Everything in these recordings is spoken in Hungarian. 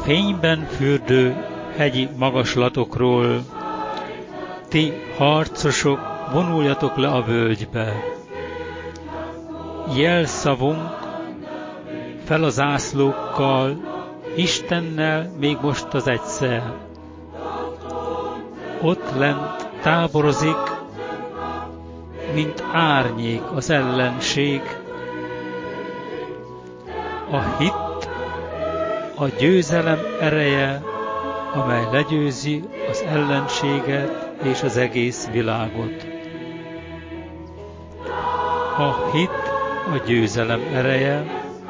Fényben fürdő hegyi magaslatokról, ti harcosok, vonuljatok le a völgybe. Jelszavunk fel a zászlókkal, Istennel még most az egyszer. Ott lent táborozik, mint árnyék az ellenség. A hit, a győzelem ereje, amely legyőzi az ellenséget és az egész világot. A hit a győzelem ereje,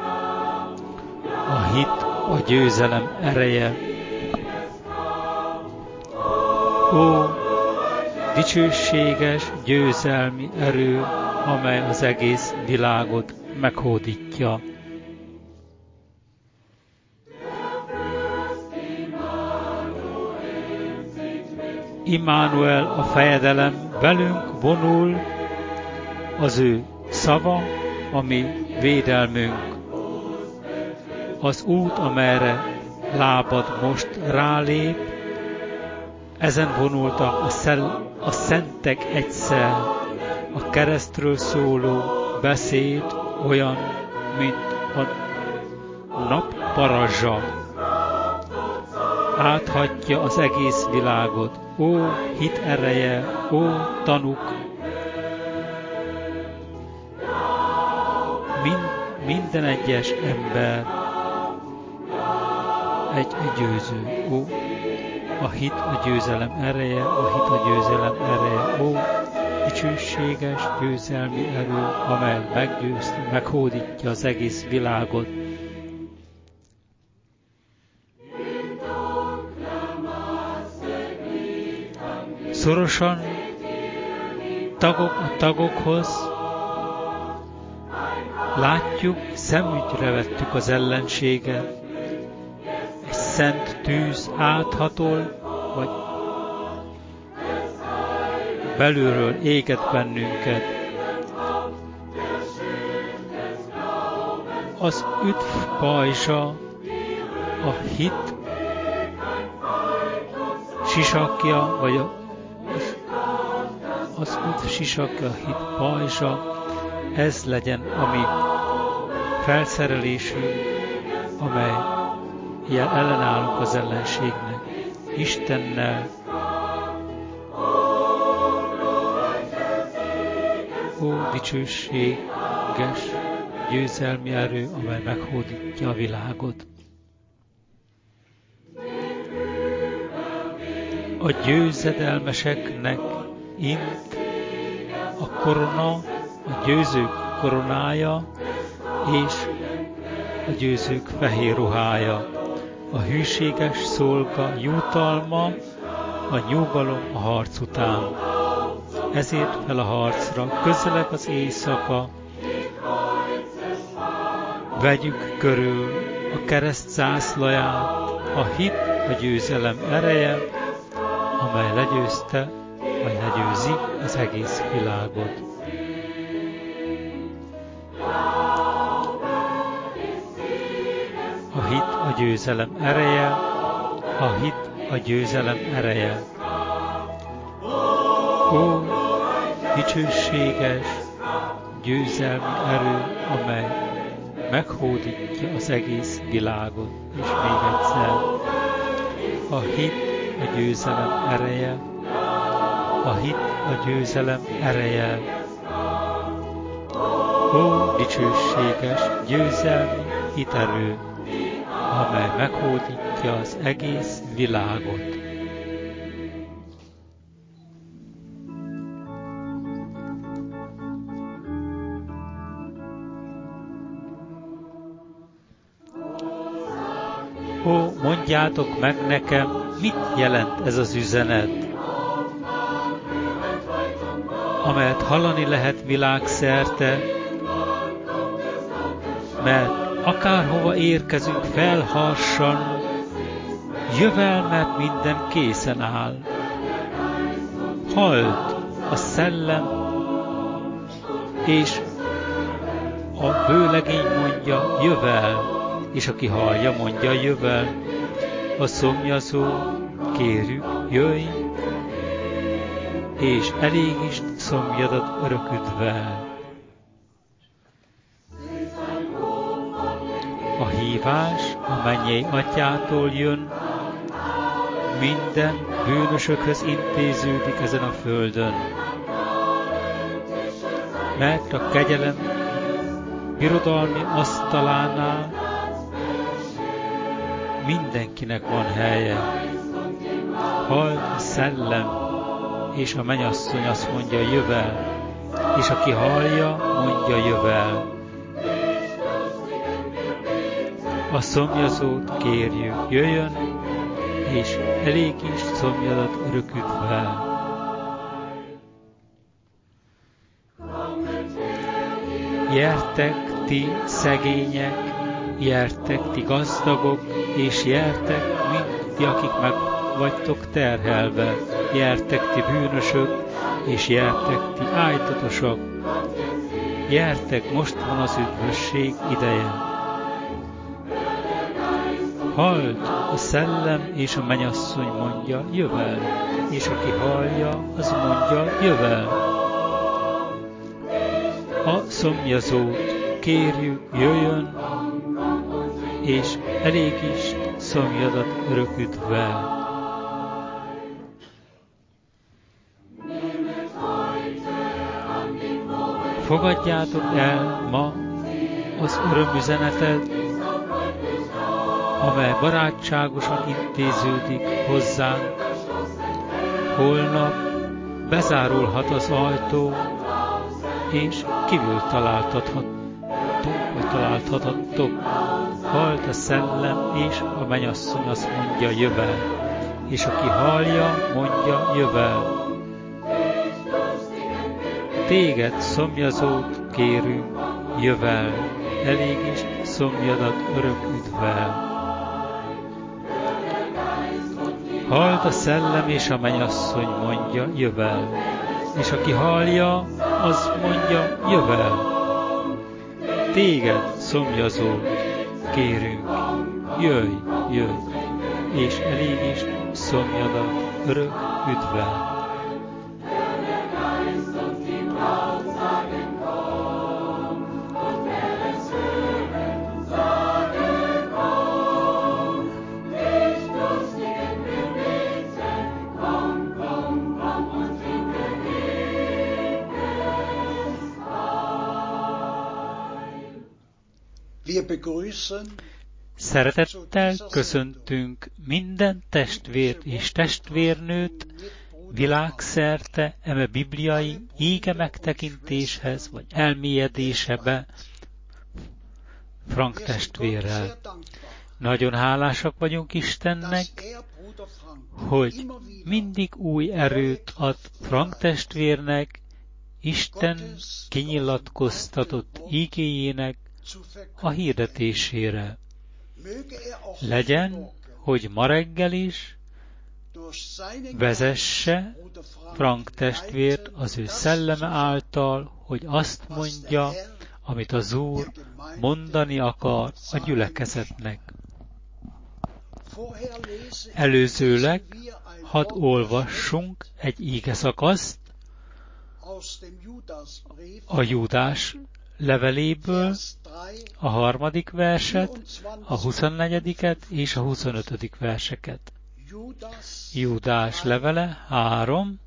a hit a győzelem ereje. Ó, dicsőséges győzelmi erő, amely az egész világot meghódítja. Immanuel, a fejedelem velünk vonul, az ő szava, a mi védelmünk. Az út, amerre lábad most rálép, ezen vonultak a szentek egyszer. A keresztről szóló beszéd olyan, mint a nap parazsa. Áthatja az egész világot. Ó, hit ereje, ó, tanuk! Minden egyes ember egy győző. Ó, a hit a győzelem ereje, a hit a győzelem ereje. Ó, dicsőséges győzelmi erő, amely meghódítja az egész világot. Szorosan tagok a tagokhoz, látjuk, szemügyre vettük az ellenséget. Egy szent tűz áthatol, vagy belülről éget bennünket. Az üdv pajzsa, a hit sisakja, vagy az üdv sisakja, a hit pajzsa, ez legyen a mi felszerelésünk, amely ellenállunk az ellenségnek. Istennel, ó, dicsőséges győzelmi erő, amely meghódítja a világot. A győzedelmeseknek int a korona, a győzők koronája és a győzők fehér ruhája. A hűséges szolga jutalma, a nyugalom a harc után. Ezért fel a harcra, közeleg az éjszaka. Vegyük körül a kereszt zászlaját, a hit a győzelem ereje, amely legyőzte, vagy legyőzi az egész világot. A hit a győzelem ereje, a hit a győzelem ereje. Ó, dicsőséges győzelmi erő, amely meghódítja az egész világot. És még egyszer, a hit a győzelem ereje, a hit a győzelem ereje. Ó, dicsőséges győzelmi hiterő, amely meghódítja az egész világot. Ó, mondjátok meg nekem, mit jelent ez az üzenet, amelyet hallani lehet világszerte, mert akárhova érkezünk felharsan, jövelmet minden készen áll. Hallt a szellem, és a vőlegény mondja, jövel, és aki hallja, mondja, jövel. a szomjazó, kérjük, jöjj, és elégítsd szomjadat örök üdvvel. A hívás a mennyei Atyától jön, minden bűnösökhöz intéződik ezen a földön. Mert a kegyelem birodalmi asztalánál mindenkinek van helye. Halld a szellem, és a mennyasszony azt mondja, jövel, és aki hallja, mondja, jövel. A szomjazót kérjük, jöjjön, és elégítsd szomjadat örök üdvvel. Jertek ti szegények, jertek ti gazdagok, és jertek mind ti, akik meg vagytok terhelve, jertek ti bűnösök, és jertek ti ájtatosak. Jertek, most van az üdvösség ideje. Halld, a szellem és a mennyasszony mondja, jövel, és aki hallja, az mondja, jövel. A szomjazót kérjük, jöjjön, és elégítsd szomjadat örök üdvvel. Fogadjátok el ma az örömüzenetet, amely barátságosan intéződik hozzánk. Holnap bezárulhat az ajtó, és kívül találtathatok. Halld a szellem, és a mennyasszony azt mondja, jövel, és aki hallja, mondja, jövel. Téged, szomjazót kérünk, jövel, elégítsd szomjadat örök üdvvel. Halld a szellem, és a mennyasszony mondja, jövel, és aki hallja, az mondja, jövel. Téged, szomjazót kérünk, jöjj, és elégítsd szomjadat örök üdvvel. Szeretettel köszöntünk minden testvért és testvérnőt világszerte eme bibliai íge megtekintéshez vagy elmélyedésebe Frank testvérrel. Nagyon hálásak vagyunk Istennek, hogy mindig új erőt ad Frank testvérnek Isten kinyilatkoztatott ígéjének a hirdetésére. Legyen, hogy ma reggel is vezesse Frank testvért az ő szelleme által, hogy azt mondja, amit az Úr mondani akar a gyülekezetnek. Előzőleg hadd olvassunk egy ígeszakaszt a Júdás leveléből, a 3. verset, a 24. és a 25. verseket. Júdás levele 3,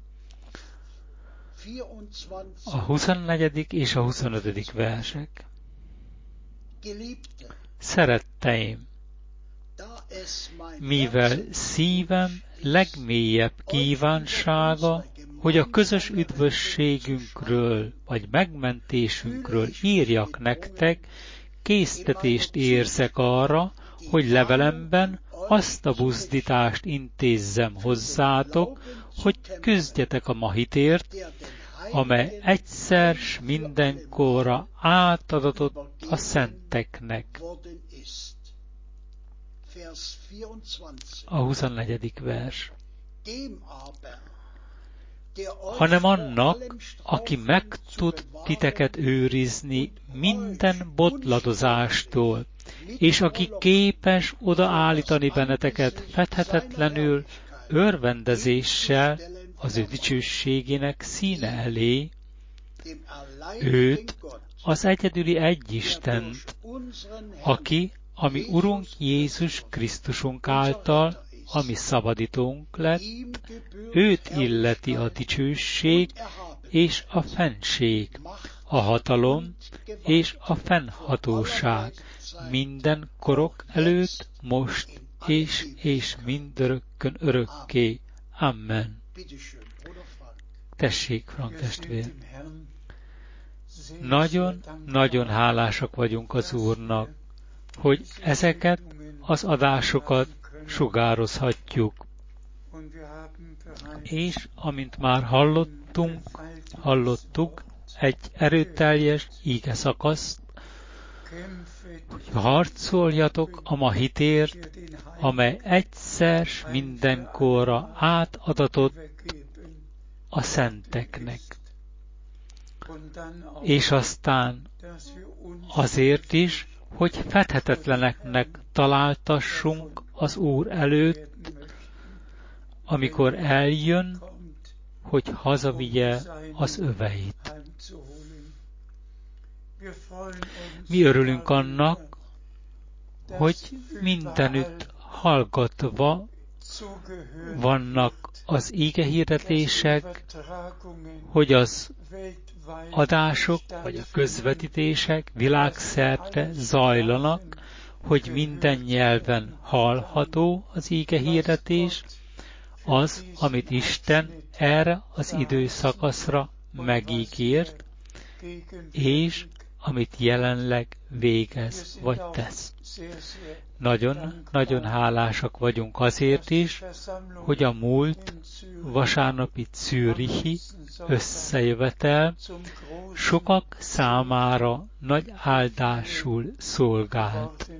a 24. és a 25. versek. Szeretteim, mivel szívem legmélyebb kívánsága, hogy a közös üdvösségünkről vagy megmentésünkről írjak nektek, késztetést érzek arra, hogy levelemben azt a buzdítást intézzem hozzátok, hogy küzdjetek a ma hitért, amely egyszer s mindenkorra átadatott a szenteknek. A 24. vers. Hanem annak, aki meg tud titeket őrizni minden botladozástól, és aki képes odaállítani benneteket fethetetlenül örvendezéssel az ő dicsőségének színe elé, őt, az egyedüli egyistent, aki, ami Urunk Jézus Krisztusunk által, ami szabadítónk lett, őt illeti a dicsőség és a fennség, a hatalom és a fennhatóság minden korok előtt, most és mindörökkön örökké. Amen. Tessék, Frank testvér! Nagyon hálásak vagyunk az Úrnak, hogy ezeket az adásokat sugározhatjuk. És amint már hallottuk egy erőteljes ígeszakaszt, hogy harcoljatok a ma hitért, amely egyszer mindenkorra átadatott a szenteknek. És aztán azért is, hogy fethetetleneknek találtassunk az Úr előtt, amikor eljön, hogy hazavigye az öveit. Mi örülünk annak, hogy mindenütt hallgatva vannak az ígehirdetések, hogy az adások vagy a közvetítések világszerte zajlanak, hogy minden nyelven hallható az ígehirdetés, az, amit Isten erre az időszakaszra megígért, és amit jelenleg végez vagy tesz. Nagyon hálásak vagyunk azért is, hogy a múlt vasárnapi zürichi összejövetel sokak számára nagy áldásul szolgált.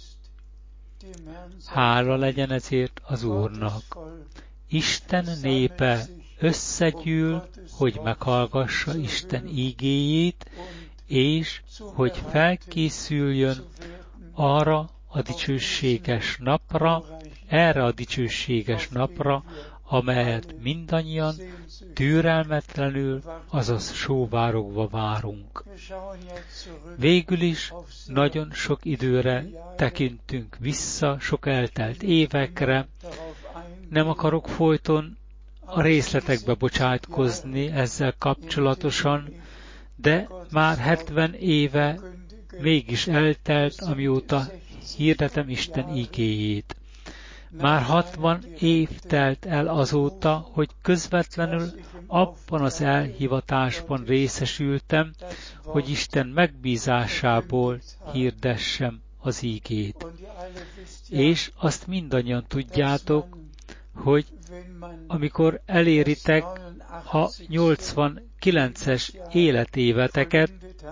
Hála legyen ezért az Úrnak. Isten népe összegyűl, hogy meghallgassa Isten ígéjét, és hogy felkészüljön arra a dicsőséges napra, erre a dicsőséges napra, amelyet mindannyian türelmetlenül, azaz sóvárogva várunk. Végül is nagyon sok időre tekintünk vissza, sok eltelt évekre. Nem akarok folyton a részletekbe bocsátkozni ezzel kapcsolatosan, de már 70 éve mégis eltelt, amióta hirdetem Isten igéjét. Már 60 év telt el azóta, hogy közvetlenül abban az elhivatásban részesültem, hogy Isten megbízásából hirdessem az igét. És azt mindannyian tudjátok, hogy amikor eléritek a 89-es életéveteket,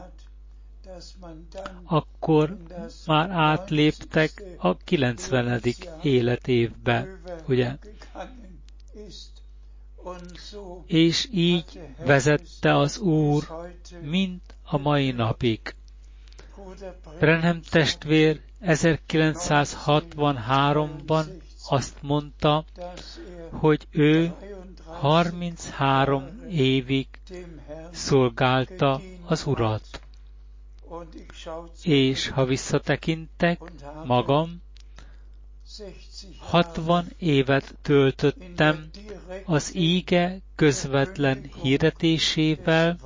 akkor már átléptek a 90. életévbe, ugye? És így vezette az Úr mind a mai napig. Branham testvér 1963-ban azt mondta, hogy ő 33 évig szolgálta az Urat. És ha visszatekintek magam, 60 évet töltöttem az íge közvetlen hirdetésével,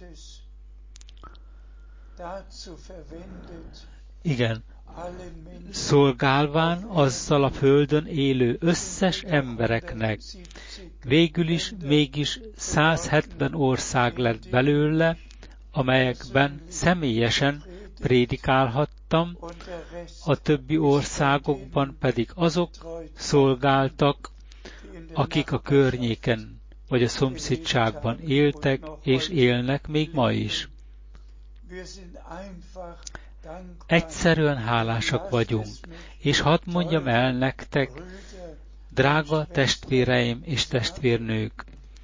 szolgálván azzal a földön élő összes embereknek. Végül is mégis 170 ország lett belőle, amelyekben személyesen prédikálhattam, a többi országokban pedig azok szolgáltak, akik a környéken vagy a szomszédságban éltek és élnek még ma is. Egyszerűen hálásak vagyunk, és hadd mondjam el nektek, drága testvéreim és testvérnők,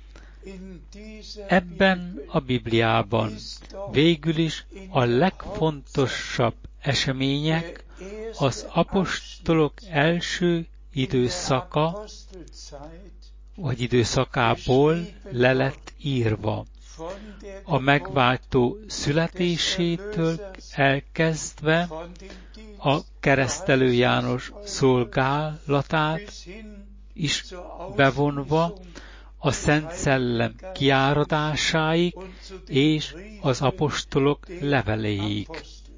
ebben a Bibliában végül is a legfontosabb események, az apostolok első időszaka, vagy időszakából le lett írva. A megváltó születésétől elkezdve a keresztelő János szolgálatát is bevonva, a Szent Szellem kiáradásáig és az apostolok leveléig.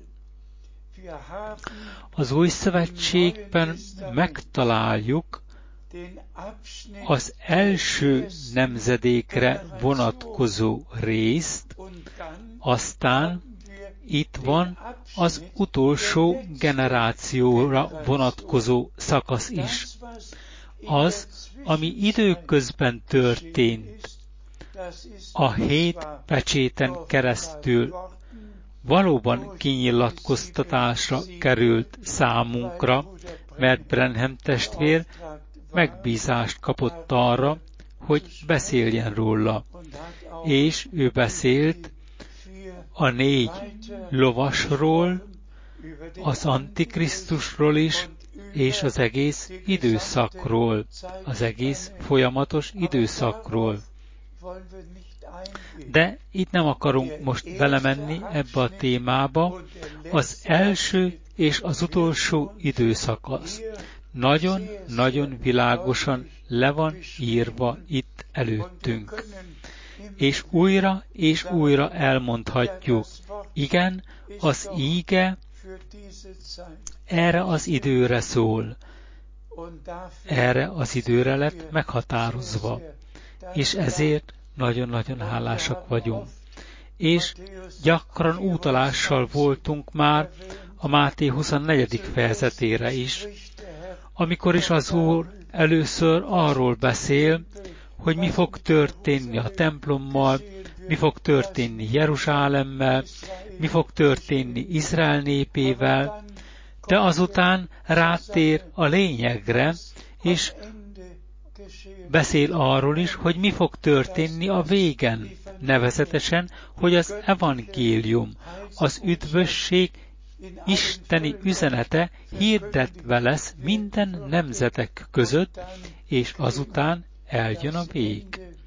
Az Új Szövetségben megtaláljuk az első nemzedékre vonatkozó részt, aztán itt van az utolsó generációra vonatkozó szakasz is. Az, ami időközben történt, a 7 pecséten keresztül valóban kinyilatkoztatásra került számunkra, mert Branham testvér megbízást kapott arra, hogy beszéljen róla. És ő beszélt a 4 lovasról, az Antikrisztusról is, és az egész időszakról, az egész folyamatos időszakról. De itt nem akarunk most belemenni ebbe a témába. Az első és az utolsó időszakasz nagyon-nagyon világosan le van írva itt előttünk. És újra elmondhatjuk, igen, az íge erre az időre szól, erre az időre lett meghatározva, és ezért nagyon-nagyon hálásak vagyunk. És gyakran utalással voltunk már a Máté 24. fejezetére is, amikor is az Úr először arról beszél, hogy mi fog történni a templommal, mi fog történni Jeruzsálemmel, mi fog történni Izrael népével, de azután rátér a lényegre, és beszél arról is, hogy mi fog történni a végen, nevezetesen, hogy az evangélium, az üdvösség isteni üzenete hirdetve lesz minden nemzetek között, és azután eljön a vég.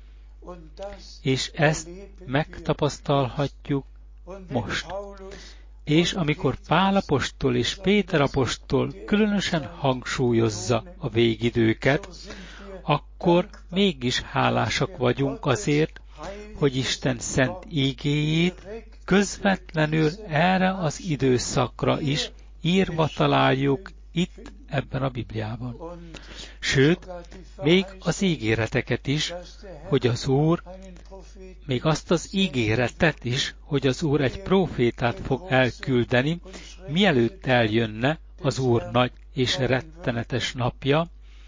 És ezt megtapasztalhatjuk most. És amikor Pál apostol és Péter apostol különösen hangsúlyozza a végidőket, akkor mégis hálásak vagyunk azért, hogy Isten szent ígéjét közvetlenül erre az időszakra is írva találjuk itt ebben a Bibliában. Sőt, még az ígéreteket is, hogy az Úr, még azt az ígéretet is, hogy az Úr egy prófétát fog elküldeni, mielőtt eljönne az Úr nagy és rettenetes napja.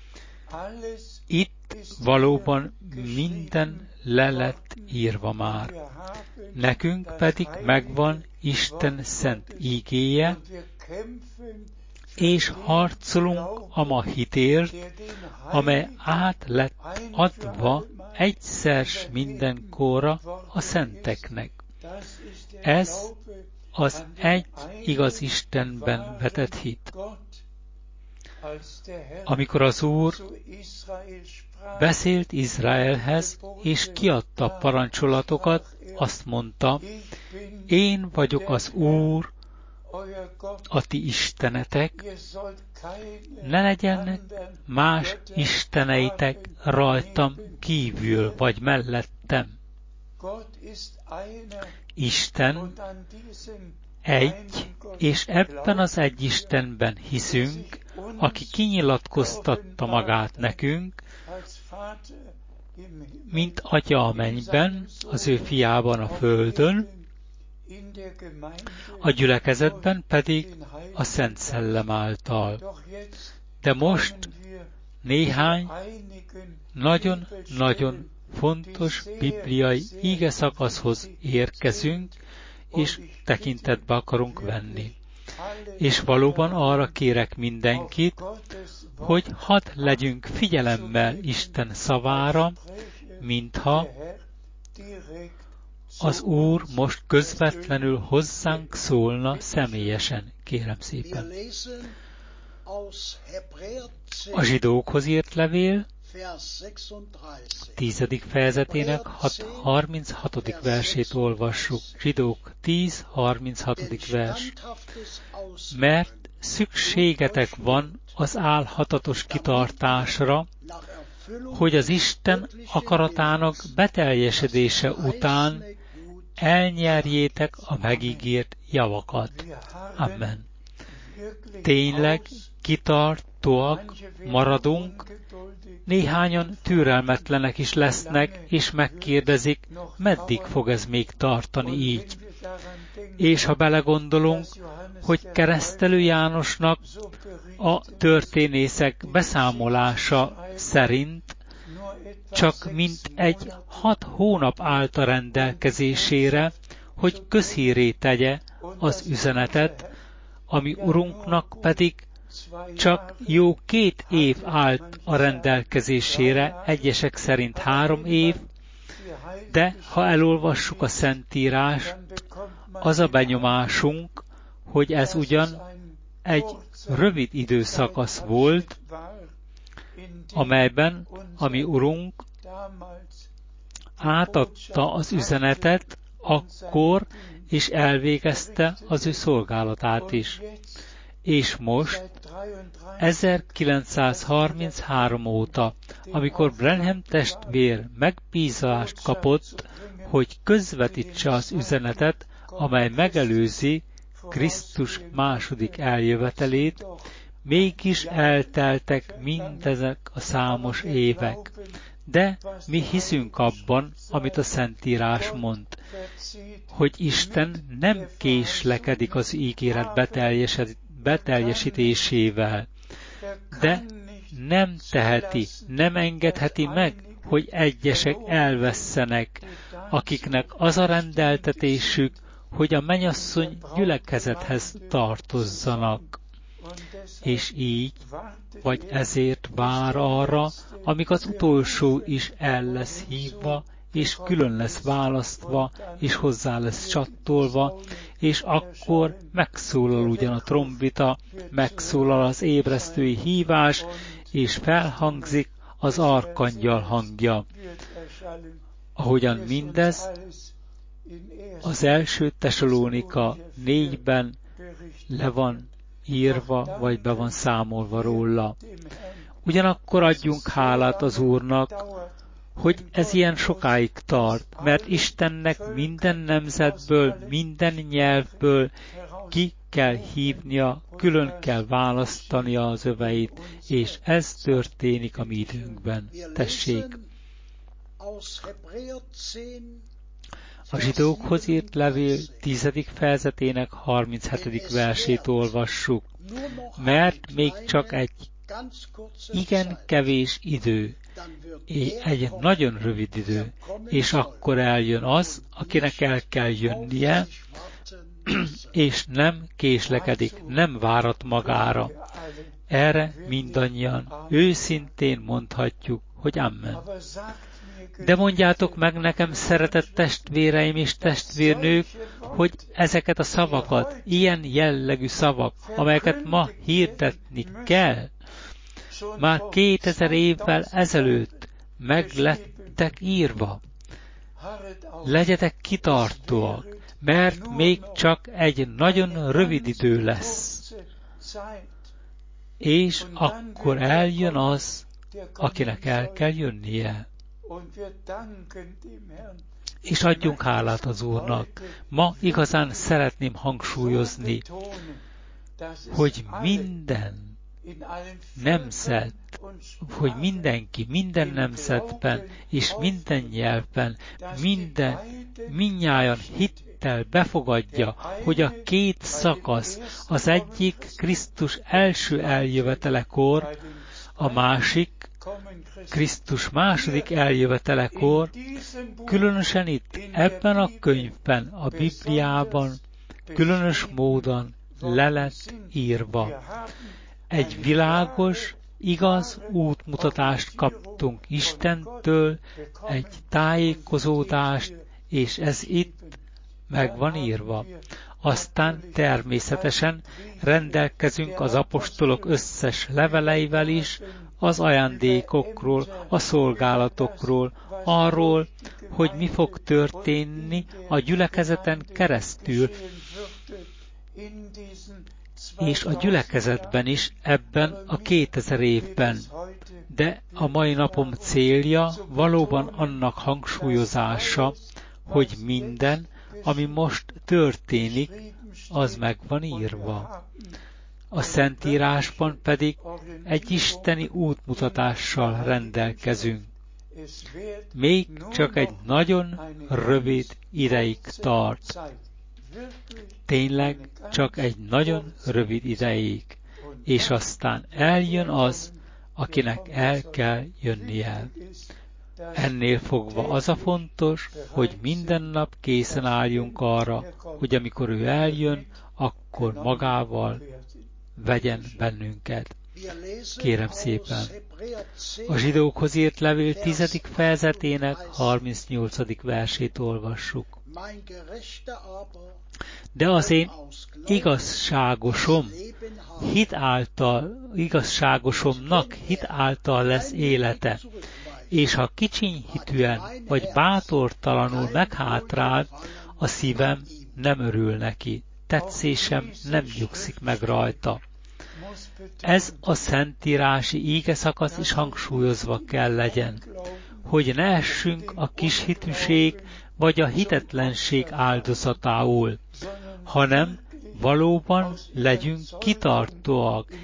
Itt valóban minden le lett írva már. Nekünk pedig megvan Isten szent ígéje, és harcolunk a ma hitért, amely át lett adva egyszer mindenkorra a szenteknek. Ez az egy igaz Istenben vetett hit. Amikor az Úr beszélt Izraelhez, és kiadta parancsolatokat, azt mondta, én vagyok az Úr, a ti istenetek, ne legyenek más isteneitek rajtam kívül, vagy mellettem. Isten egy, és ebben az egy Istenben hiszünk, aki kinyilatkoztatta magát nekünk, mint Atya a mennyben, az ő fiában a földön, a gyülekezetben pedig a Szent Szellem által. De most néhány nagyon-nagyon fontos bibliai ígeszakaszhoz érkezünk, és tekintetbe akarunk venni. És valóban arra kérek mindenkit, hogy hadd legyünk figyelemmel Isten szavára, mintha az Úr most közvetlenül hozzánk szólna személyesen, kérem szépen. A zsidókhoz írt levél 10. fejezetének 36. versét olvassuk. Zsidók 10. 36. vers. Mert szükségetek van az álhatatos kitartásra, hogy az Isten akaratának beteljesedése után elnyerjétek a megígért javakat. Amen. Tényleg kitartóak maradunk, néhányan türelmetlenek is lesznek, és megkérdezik, meddig fog ez még tartani így. És ha belegondolunk, hogy Keresztelő Jánosnak a történészek beszámolása szerint csak mint egy 6 hónap állt a rendelkezésére, hogy közhírré tegye az üzenetet, ami Urunknak pedig csak jó 2 év állt a rendelkezésére, egyesek szerint 3 év, de ha elolvassuk a Szentírást, az a benyomásunk, hogy ez ugyan egy rövid időszakasz volt, amelyben a mi Urunk átadta az üzenetet akkor, és elvégezte az ő szolgálatát is. És most, 1933 óta, amikor Branham testvér megbízást kapott, hogy közvetítse az üzenetet, amely megelőzi Krisztus második eljövetelét, mégis elteltek mindezek a számos évek. De mi hiszünk abban, amit a Szentírás mond, hogy Isten nem késlekedik az ígéret beteljesítésével, de nem teheti, nem engedheti meg, hogy egyesek elvesszenek, akiknek az a rendeltetésük, hogy a mennyasszony gyülekezethez tartozzanak. És így, vagy ezért vár arra, amíg az utolsó is el lesz hívva, és külön lesz választva, és hozzá lesz csattolva, és akkor megszólal ugyan a trombita, megszólal az ébresztői hívás, és felhangzik az arkangyal hangja. Ahogyan mindez az első Tesalónika 4-ben le van írva, vagy be van számolva róla. Ugyanakkor adjunk hálát az Úrnak, hogy ez ilyen sokáig tart, mert Istennek minden nemzetből, minden nyelvből ki kell hívnia, külön kell választania az öveit, és ez történik a mi időnkben. Tessék! A zsidókhoz írt levél 10. fejezetének 37. versét olvassuk, mert még csak egy igen kevés idő, egy nagyon rövid idő, és akkor eljön az, akinek el kell jönnie, és nem késlekedik, nem várat magára. Erre mindannyian őszintén mondhatjuk, hogy amen. De mondjátok meg nekem, szeretett testvéreim és testvérnők, hogy ezeket a szavakat, ilyen jellegű szavak, amelyeket ma hirdetni kell, már 2000 évvel ezelőtt meg lettek írva. Legyetek kitartóak, mert még csak egy nagyon rövid idő lesz. És akkor eljön az, akinek el kell jönnie. És adjunk hálát az Úrnak. Ma igazán szeretném hangsúlyozni, hogy minden nemzet, hogy mindenki, minden nemzetben és minden nyelvben, mindnyájan hittel befogadja, hogy a 2 szakasz, az egyik Krisztus első eljövetelekor, a másik Krisztus második eljövetelekor, különösen itt, ebben a könyvben, a Bibliában, különös módon le lett írva. Egy világos, igaz útmutatást kaptunk Istentől, egy tájékozódást és ez itt meg van írva. Aztán természetesen rendelkezünk az apostolok összes leveleivel is, az ajándékokról, a szolgálatokról, arról, hogy mi fog történni a gyülekezeten keresztül, és a gyülekezetben is ebben a 2000 évben. De a mai napom célja valóban annak hangsúlyozása, hogy minden, ami most történik, az meg van írva. A Szentírásban pedig egy isteni útmutatással rendelkezünk. Még csak egy nagyon rövid ideig tart. Tényleg csak egy nagyon rövid ideig. És aztán eljön az, akinek el kell jönnie. Ennél fogva az a fontos, hogy minden nap készen álljunk arra, hogy amikor ő eljön, akkor magával vegyen bennünket. Kérem szépen. A zsidókhoz írt levél 10. fejezetének 38. versét olvassuk. De az én igazságosomnak hit által lesz élete, és ha kicsinyhitűen vagy bátortalanul meghátrál, a szívem nem örül neki, tetszésem nem nyugszik meg rajta. Ez a szentírási ígeszakasz is hangsúlyozva kell legyen, hogy ne essünk a kishitűség vagy a hitetlenség áldozatául, hanem valóban legyünk kitartóak,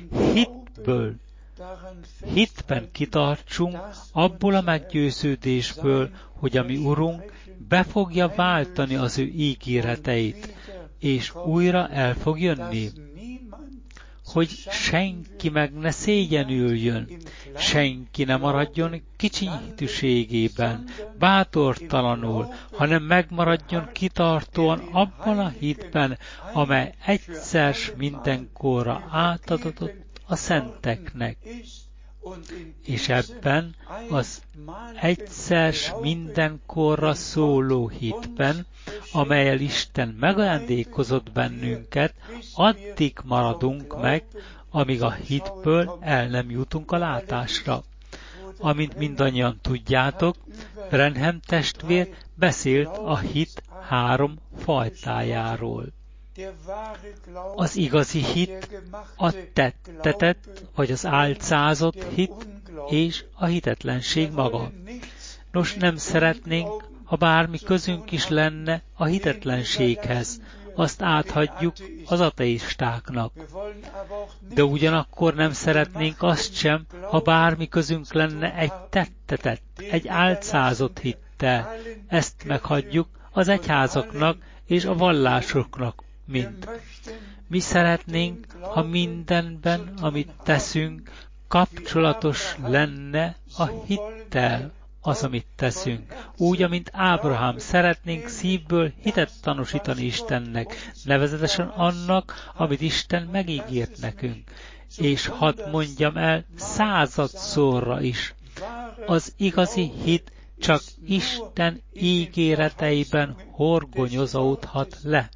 hitben kitartsunk abból a meggyőződésből, hogy a mi Urunk be fogja váltani az ő ígéreteit, és újra el fog jönni. Hogy senki meg ne szégyenüljön, senki ne maradjon kicsinyhitűségében, bátortalanul, hanem megmaradjon kitartóan abban a hitben, amely egyszer mindenkorra átadott a szenteknek. És ebben az egyszer mindenkorra szóló hitben, amellyel Isten megajándékozott bennünket, addig maradunk meg, amíg a hitből el nem jutunk a látásra. Amint mindannyian tudjátok, Branham testvér beszélt a hit 3 fajtájáról. Az igazi hit, a tettetett vagy az álcázott hit és a hitetlenség maga. Nos, nem szeretnénk, ha bármi közünk is lenne a hitetlenséghez, azt áthagyjuk az ateistáknak. De ugyanakkor nem szeretnénk azt sem, ha bármi közünk lenne egy tettetett, egy álcázott hittel. Ezt meghagyjuk az egyházaknak és a vallásoknak mind. Mi szeretnénk, ha mindenben, amit teszünk, kapcsolatos lenne a hittel, az, amit teszünk. Úgy, amint Ábrahám, szeretnénk szívből hitet tanúsítani Istennek, nevezetesen annak, amit Isten megígért nekünk. És hadd mondjam el 100-szorra is, az igazi hit csak Isten ígéreteiben horgonyozódhat le.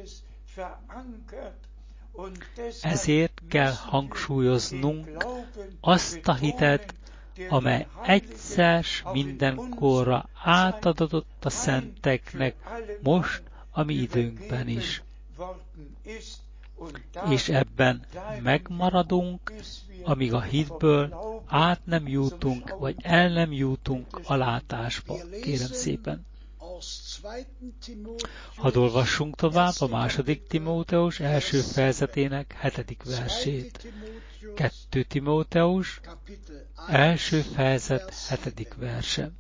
Ezért kell hangsúlyoznunk azt a hitet, amely egyszer mindenkorra átadott a szenteknek, most a mi időnkben is. És ebben megmaradunk, amíg a hitből át nem jutunk, vagy el nem jutunk a látásba. Kérem szépen. Hadd olvassunk tovább a 2. Timóteus első fejezetének 7. versét. 2. Timóteus első fejezet 7. verse.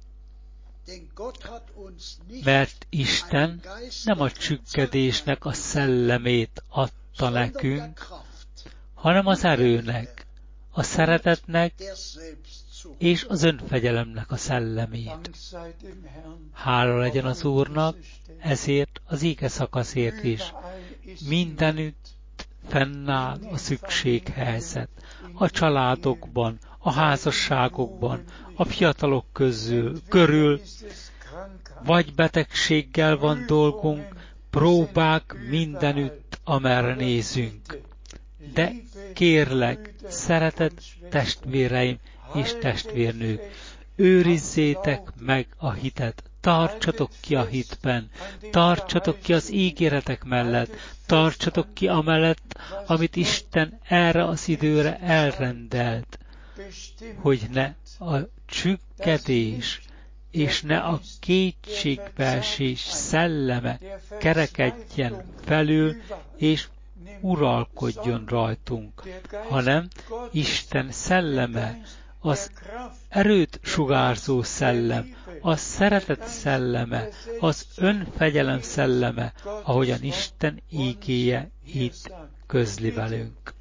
Mert Isten nem a csükkedésnek a szellemét adta nekünk, hanem az erőnek, a szeretetnek és az önfegyelemnek a szellemét. Hála legyen az Úrnak, ezért az ige szakaszért is. Mindenütt fennáll a szükséghelyzet. A családokban, a házasságokban, a fiatalok körül, vagy betegséggel van dolgunk, próbák mindenütt, amerre nézünk. De kérlek, szeretett testvéreim és testvérnők, őrizzétek meg a hitet, tartsatok ki a hitben, tartsatok ki az ígéretek mellett, tartsatok ki amellett, amit Isten erre az időre elrendelt, hogy ne a csüggedés és ne a kétségbeesés szelleme kerekedjen felül és uralkodjon rajtunk, hanem Isten szelleme, az erőt sugárzó szellem, a szeretet szelleme, az önfegyelem szelleme, ahogyan Isten ígéje itt közli velünk.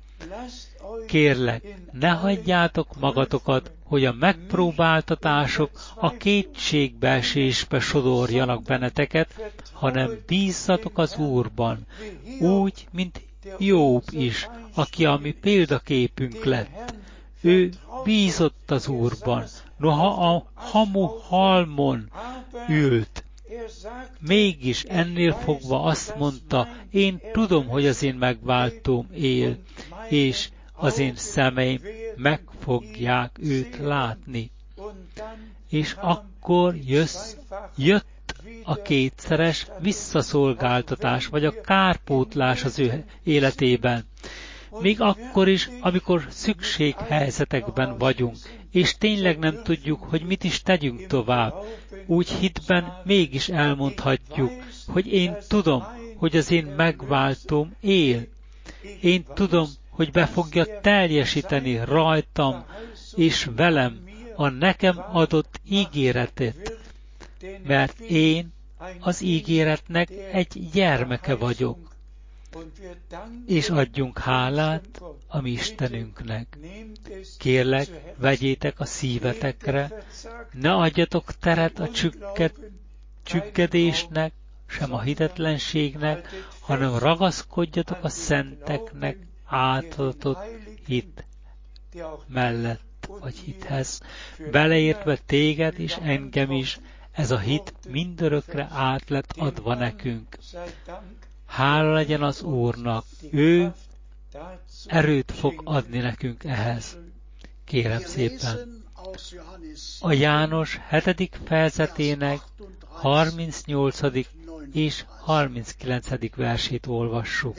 Kérlek, ne hagyjátok magatokat, hogy a megpróbáltatások a kétségbeesésbe sodorjanak benneteket, hanem bízzatok az Úrban, úgy, mint Jobb is, aki a mi példaképünk lett. Ő bízott az Úrban, noha a hamu halmon ült. Mégis ennél fogva azt mondta, én tudom, hogy az én megváltóm él, és az én szemeim meg fogják őt látni. És akkor jött a kétszeres visszaszolgáltatás, vagy a kárpótlás az ő életében. Még akkor is, amikor szükséghelyzetekben vagyunk, és tényleg nem tudjuk, hogy mit is tegyünk tovább, úgy hitben mégis elmondhatjuk, hogy én tudom, hogy az én megváltóm él. Én tudom, hogy be fogja teljesíteni rajtam és velem a nekem adott ígéretet, mert én az ígéretnek egy gyermeke vagyok. És adjunk hálát a mi Istenünknek. Kérlek, vegyétek a szívetekre, ne adjatok teret a csüggedésnek, sem a hitetlenségnek, hanem ragaszkodjatok a szenteknek átadott hit mellett, vagy hithez, beleértve téged és engem is, ez a hit mindörökre át lett adva nekünk. Hála legyen az Úrnak, ő erőt fog adni nekünk ehhez. Kérem szépen, a János 7. fejezetének 38. és 39. versét olvassuk.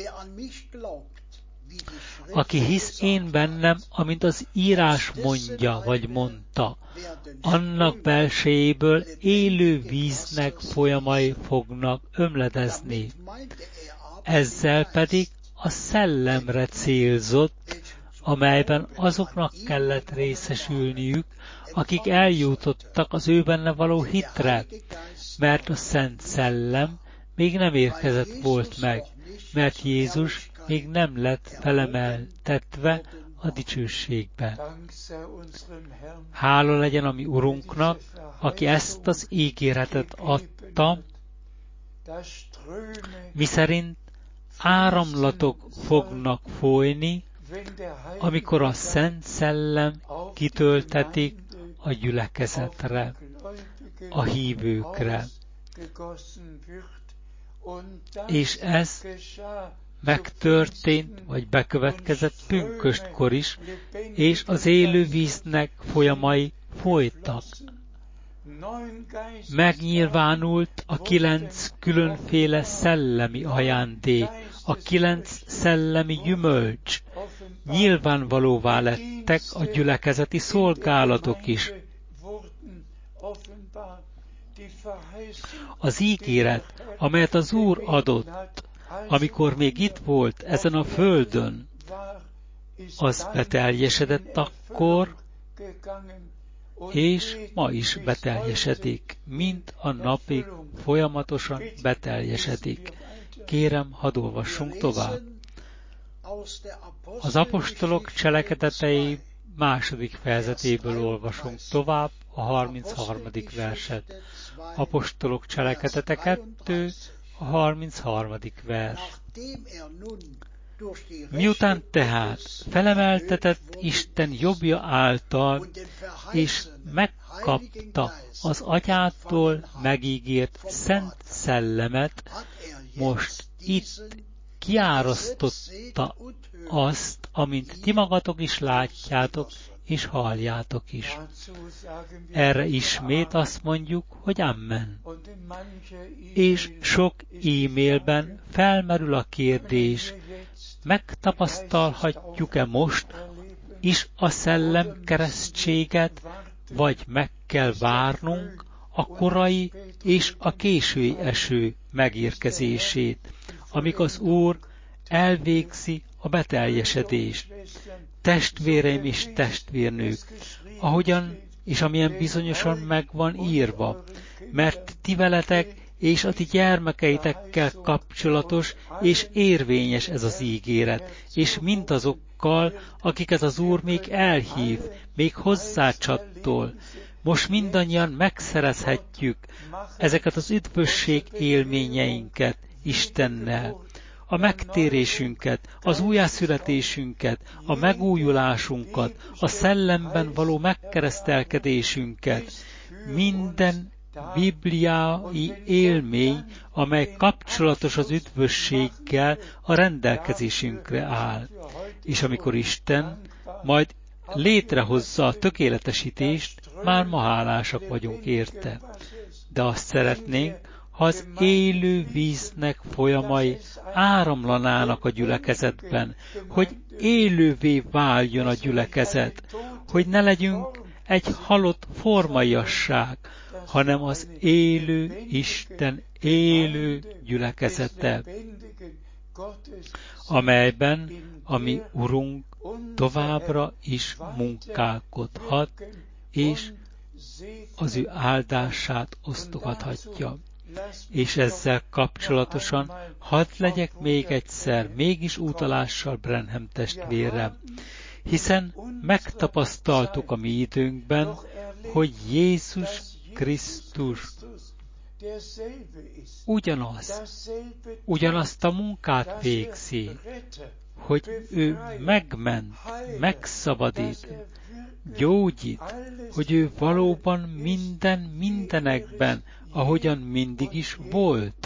Aki hisz én bennem, amint az írás mondja, vagy mondta, annak belsejéből élő víznek folyamai fognak ömledezni. Ezzel pedig a szellemre célzott, amelyben azoknak kellett részesülniük, akik eljutottak az ő benne való hitre, mert a Szent Szellem még nem érkezett volt meg, mert Jézus még nem lett felemeltetve a dicsőségbe. Hála legyen a mi Urunknak, aki ezt az ígéretet adta, miszerint áramlatok fognak folyni, amikor a Szent Szellem kitöltetik a gyülekezetre, a hívőkre. És ez megtörtént, vagy bekövetkezett pünköstkor is, és az élő víznek folyamai folytak. Megnyilvánult a 9 különféle szellemi ajándék, a 9 szellemi gyümölcs. Nyilvánvalóvá lettek a gyülekezeti szolgálatok is. Az ígéret, amelyet az Úr adott, amikor még itt volt ezen a földön, az beteljesedett akkor, és ma is beteljesedik, mint a napig folyamatosan beteljesedik. Kérem, hadd olvassunk tovább. Az apostolok cselekedetei 2. fejezetéből olvasunk tovább a 33. verset. Apostolok cselekedete 2, a 33. vers. Miután tehát felemeltetett Isten jobbja által, és megkapta az Atyától megígért Szent Szellemet, most itt kiárasztotta azt, amint ti magatok is látjátok, és halljátok is. Erre ismét azt mondjuk, hogy Amen. És sok e-mailben felmerül a kérdés, megtapasztalhatjuk-e most is a szellem keresztséget, vagy meg kell várnunk a korai és a késői eső megérkezését, amíg az Úr elvégzi a beteljesedést. Testvéreim és testvérnők, ahogyan és amilyen bizonyosan meg van írva, mert ti veletek és a ti gyermekeitekkel kapcsolatos és érvényes ez az ígéret, és mindazokkal, akiket az Úr még elhív, még hozzácsattol. Most mindannyian megszerezhetjük ezeket az üdvösség élményeinket Istennel, a megtérésünket, az újjászületésünket, a megújulásunkat, a szellemben való megkeresztelkedésünket, minden bibliai élmény, amely kapcsolatos az üdvösséggel, a rendelkezésünkre áll. És amikor Isten majd létrehozza a tökéletesítést, már ma hálásak vagyunk érte. De azt szeretnénk, ha az élő víznek folyamai áramlanának a gyülekezetben, hogy élővé váljon a gyülekezet, hogy ne legyünk egy halott formaiasság, hanem az élő Isten élő gyülekezete, amelyben a mi Urunk továbbra is munkálkodhat, és az ő áldását osztogathatja. És ezzel kapcsolatosan hadd legyek még egyszer, mégis utalással Branham testvérre, hiszen megtapasztaltuk a mi időnkben, hogy Jézus Krisztus ugyanazt a munkát végzi, hogy ő megment, megszabadít, gyógyít, hogy ő valóban mindenekben, ahogyan mindig is volt,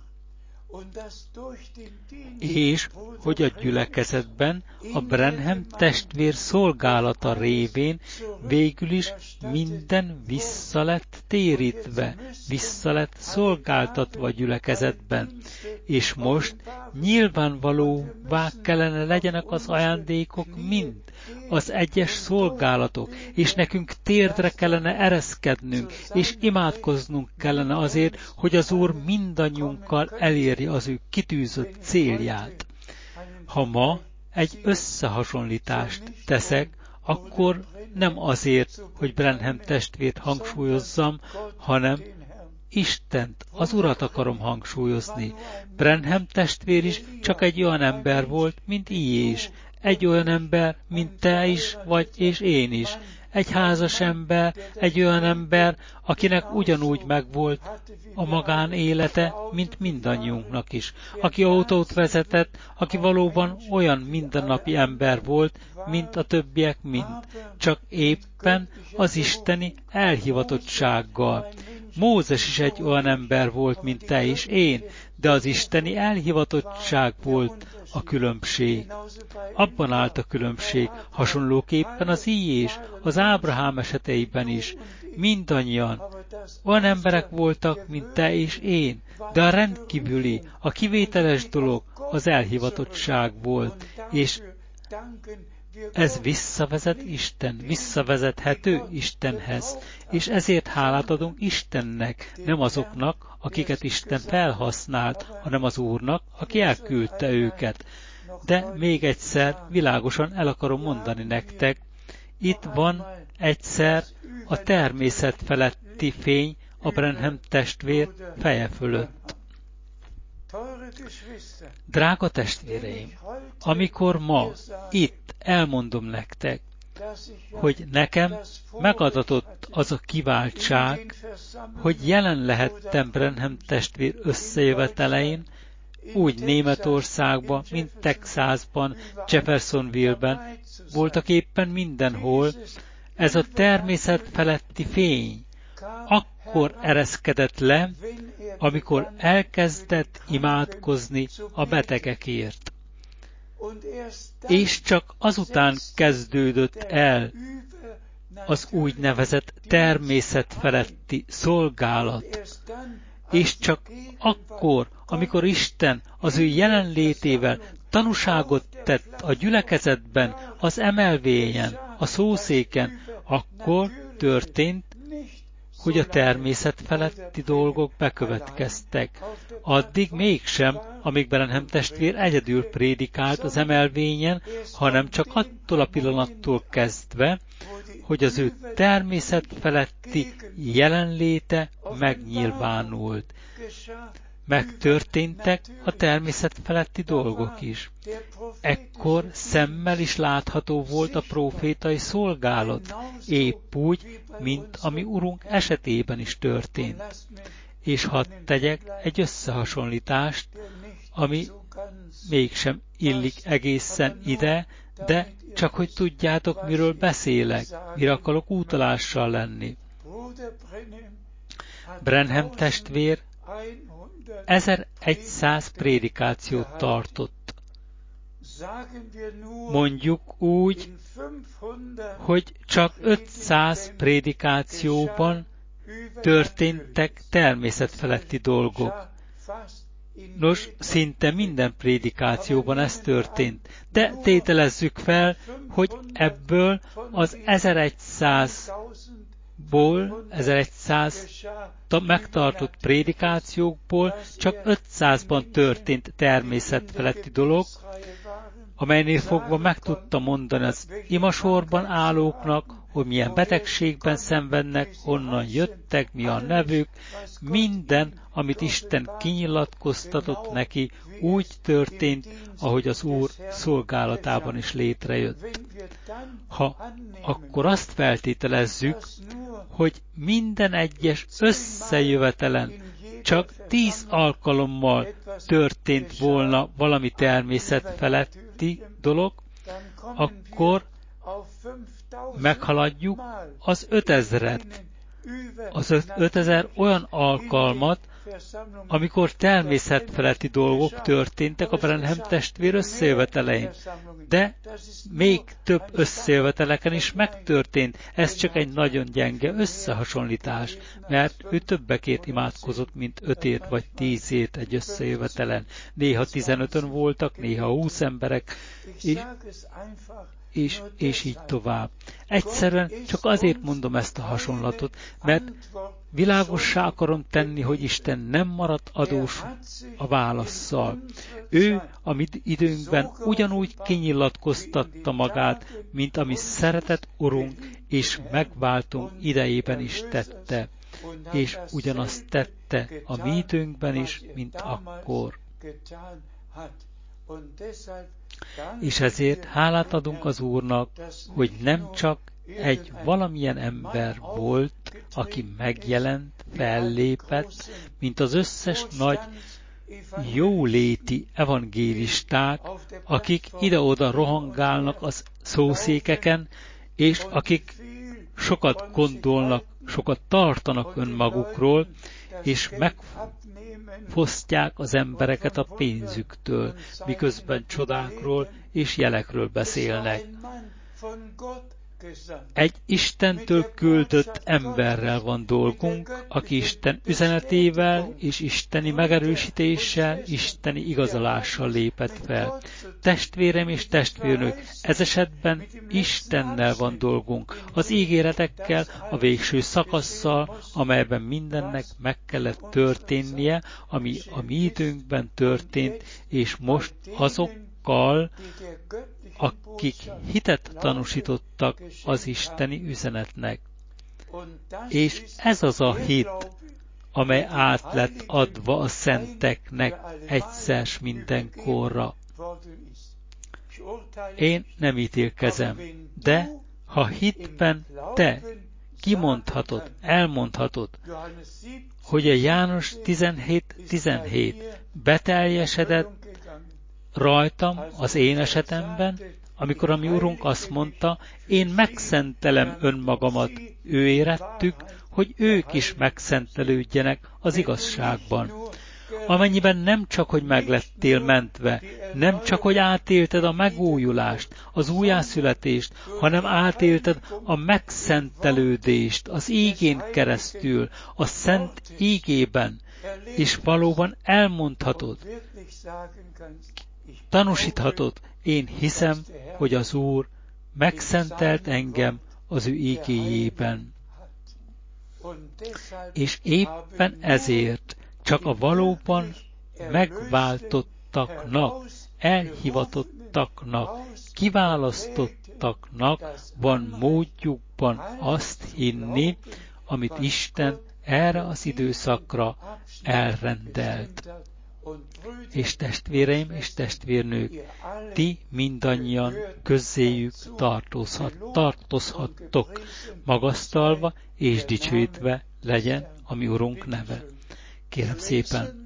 és hogy a gyülekezetben a Branham testvér szolgálata révén végül is minden vissza lett térítve, vissza lett szolgáltatva a gyülekezetben, és most nyilvánvalóvá kellene legyenek az ajándékok mind, az egyes szolgálatok, és nekünk térdre kellene ereszkednünk, és imádkoznunk kellene azért, hogy az Úr mindannyiunkkal elérje az ő kitűzött célját. Ha ma egy összehasonlítást teszek, akkor nem azért, hogy Branham testvért hangsúlyozzam, hanem Istent, az Urat akarom hangsúlyozni. Branham testvér is csak egy olyan ember volt, mint is. Egy olyan ember, mint te is vagy, és én is. Egy házas ember, egy olyan ember, akinek ugyanúgy megvolt a magánélete, mint mindannyiunknak is. Aki autót vezetett, aki valóban olyan mindennapi ember volt, mint a többiek mind. Csak éppen az isteni elhivatottsággal. Mózes is egy olyan ember volt, mint te és én, de az isteni elhivatottság volt a különbség. Abban állt a különbség, hasonlóképpen az Íjés, az Ábrahám eseteiben is. Mindannyian olyan emberek voltak, mint te és én, de a rendkívüli, a kivételes dolog az elhivatottság volt, és ez visszavezethető Istenhez, és ezért hálát adunk Istennek, nem azoknak, akiket Isten felhasznált, hanem az Úrnak, aki elküldte őket. De még egyszer világosan el akarom mondani nektek, itt van egyszer a természet feletti fény a Branham testvér feje fölött. Drága testvéreim, amikor ma itt elmondom nektek, hogy nekem megadatott az a kiváltság, hogy jelen lehettem Branham testvér összejövetelein, úgy Németországban, mint Texasban, Jeffersonville-ben, voltak éppen mindenhol, ez a természet feletti fény akkor ereszkedett le, amikor elkezdett imádkozni a betegekért. És csak azután kezdődött el az úgynevezett természet feletti szolgálat. És csak akkor, amikor Isten az ő jelenlétével tanúságot tett a gyülekezetben, az emelvényen, a szószéken, akkor történt, hogy a természet feletti dolgok bekövetkeztek. Addig mégsem, amíg Branham testvér egyedül prédikált az emelvényen, hanem csak attól a pillanattól kezdve, hogy az ő természet feletti jelenléte megnyilvánult. Megtörténtek a természet feletti dolgok is. Ekkor szemmel is látható volt a prófétai szolgálat, épp úgy, mint ami Urunk esetében is történt. És hadd tegyek egy összehasonlítást, ami mégsem illik egészen ide, de csak hogy tudjátok, miről beszélek, mire akarok útalással lenni. Branham testvér 1100 prédikációt tartott. Mondjuk úgy, hogy csak 500 prédikációban történtek természetfeletti dolgok. Nos, szinte minden prédikációban ez történt, de tételezzük fel, hogy ebből az 1100 megtartott prédikációkból csak 500-ban történt természetfeletti dolog, amelynél fogva meg tudta mondani az imasorban állóknak, hogy milyen betegségben szenvednek, honnan jöttek, mi a nevük, minden, amit Isten kinyilatkoztatott neki, úgy történt, ahogy az Úr szolgálatában is létrejött. Ha akkor azt feltételezzük, hogy minden egyes összejövetelen csak 10 alkalommal történt volna valami természet feletti dolog, akkor meghaladjuk az 5000-et. Az 5000 olyan alkalmat, amikor természetfeletti dolgok történtek a Branham testvér összejövetelein. De még több összejöveteleken is megtörtént. Ez csak egy nagyon gyenge összehasonlítás, mert ő többekért imádkozott, mint 5-ért vagy 10-ért egy összejövetelen. Néha 15-ön voltak, néha 20 emberek, és így tovább. Egyszerűen csak azért mondom ezt a hasonlatot, mert világossá akarom tenni, hogy Isten nem maradt adós a válasszal. Ő a mi időnkben ugyanúgy kinyilatkoztatta magát, mint ami szeretett Urunk és megváltunk idejében is tette. És ugyanazt tette a mi időnkben is, mint akkor. És ezért hálát adunk az Úrnak, hogy nem csak egy valamilyen ember volt, aki megjelent, fellépett, mint az összes nagy jóléti evangélisták, akik ide-oda rohangálnak az szószékeken, és akik sokat gondolnak, sokat tartanak önmagukról, és megfosztják az embereket a pénzüktől, miközben csodákról és jelekről beszélnek. Egy Istentől küldött emberrel van dolgunk, aki Isten üzenetével és isteni megerősítéssel, isteni igazolással lépett fel. Testvérem és testvérnők, ez esetben Istennel van dolgunk, az ígéretekkel, a végső szakasszal, amelyben mindennek meg kellett történnie, ami a mi időnkben történt, és most azokkal, akik hitet tanúsítottak az isteni üzenetnek. És ez az a hit, amely át lett adva a szenteknek egyszer mindenkorra. Én nem ítélkezem, de ha hitben te kimondhatod, elmondhatod, hogy a János 17:17 beteljesedett rajtam, az én esetemben, amikor a mi Urunk azt mondta, én megszentelem önmagamat, ő érettük, hogy ők is megszentelődjenek az igazságban. Amennyiben nem csak, hogy meglettél mentve, nem csak, hogy átélted a megújulást, az újjászületést, hanem átélted a megszentelődést az ígén keresztül, a szent ígében, és valóban elmondhatod, tanúsíthatod, én hiszem, hogy az Úr megszentelt engem az ő ígéjében. És éppen ezért csak a valóban megváltottaknak, elhivatottaknak, kiválasztottaknak van módjukban azt hinni, amit Isten erre az időszakra elrendelt. És testvéreim és testvérnők, ti mindannyian közzéjük tartozhattok, magasztalva és dicsőítve legyen a mi Urunk neve. Kérem szépen,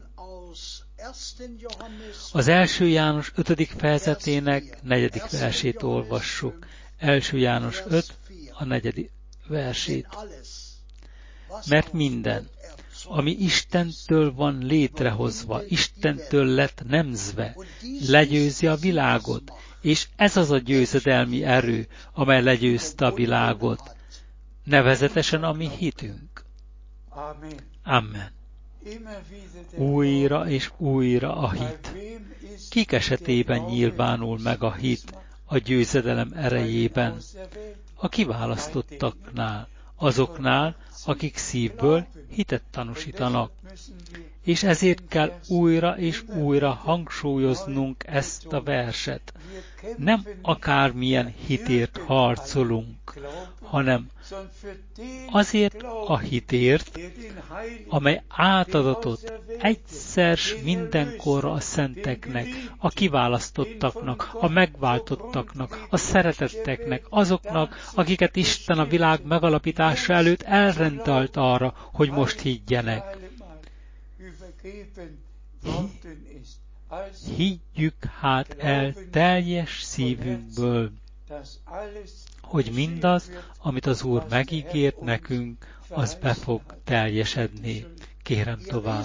az 1. János 5. fejezetének 4. versét olvassuk. 1. János 5. a 4. versét. Mert minden, ami Istentől van létrehozva, Istentől lett nemzve, legyőzi a világot, és ez az a győzedelmi erő, amely legyőzte a világot, nevezetesen a mi hitünk. Amen. Újra és újra a hit. Kik esetében nyilvánul meg a hit a győzedelem erejében? A kiválasztottaknál, azoknál, akik szívből hitet tanúsítanak. És ezért kell újra és újra hangsúlyoznunk ezt a verset. Nem akármilyen hitért harcolunk, hanem azért a hitért, amely átadatott egyszer s mindenkorra a szenteknek, a kiválasztottaknak, a megváltottaknak, a szeretetteknek, azoknak, akiket Isten a világ megalapítása előtt elrendelt arra, hogy most higgyenek. Higgyük hát el teljes szívünkből, hogy mindaz, amit az Úr megígért nekünk, az be fog teljesedni. Kérem tovább.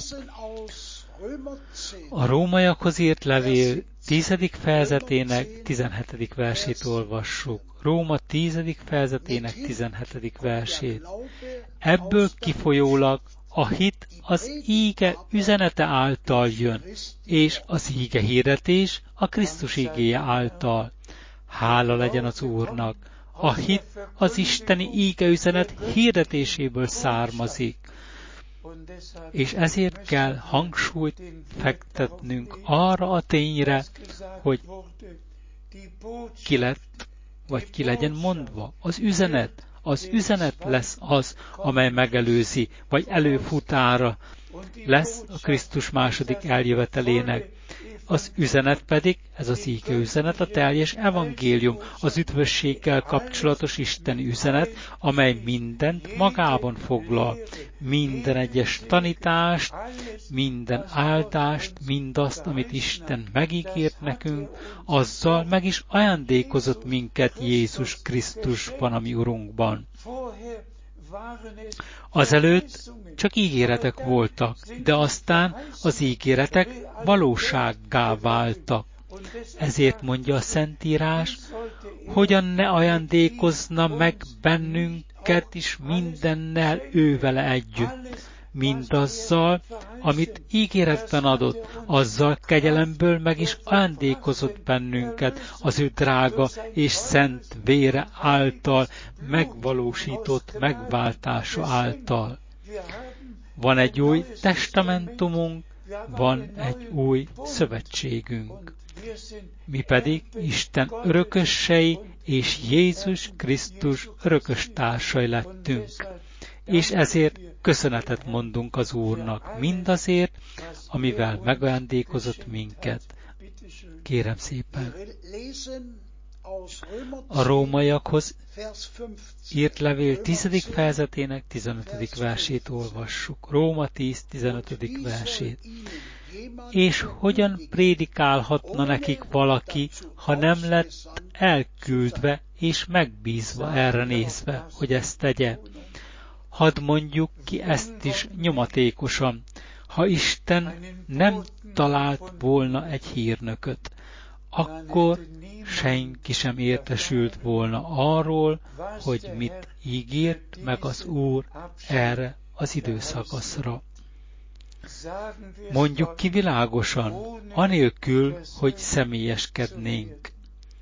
A Rómaiakhoz írt levél 10. fejezetének 17. versét olvassuk. Róma 10. fejezetének 17. versét. Ebből kifolyólag a hit az íge üzenete által jön, és az íge hirdetés a Krisztus ígéje által. Hála legyen az Úrnak! A hit az isteni íge üzenet hirdetéséből származik. És ezért kell hangsúlyt fektetnünk arra a tényre, hogy ki lett, vagy ki legyen mondva. Az üzenet lesz az, amely megelőzi, vagy előfutára lesz a Krisztus második eljövetelének. Az üzenet pedig, ez az íge üzenet, a teljes evangélium, az üdvösséggel kapcsolatos isteni üzenet, amely mindent magában foglal. Minden egyes tanítást, minden áldást, mindazt, amit Isten megígért nekünk, azzal meg is ajándékozott minket Jézus Krisztusban, a mi Urunkban. Azelőtt csak ígéretek voltak, de aztán az ígéretek valósággá váltak. Ezért mondja a Szentírás, hogyan ne ajándékozna meg bennünket is mindennel ő vele együtt. Mindazzal, amit ígéretben adott, azzal kegyelemből meg is ajándékozott bennünket az ő drága és szent vére által megvalósított megváltása által. Van egy új testamentumunk, van egy új szövetségünk. Mi pedig Isten örökösei és Jézus Krisztus örökös társai lettünk. És ezért köszönetet mondunk az Úrnak mindazért, amivel megajándékozott minket. Kérem szépen. A rómaiakhoz írt levél 10. fejezetének 15. versét olvassuk. Róma 10. 15. versét. És hogyan prédikálhatna nekik valaki, ha nem lett elküldve és megbízva erre nézve, hogy ezt tegye? Hadd mondjuk ki ezt is nyomatékosan. Ha Isten nem talált volna egy hírnököt, akkor senki sem értesült volna arról, hogy mit ígért meg az Úr erre az időszakaszra. Mondjuk ki világosan, anélkül, hogy személyeskednénk.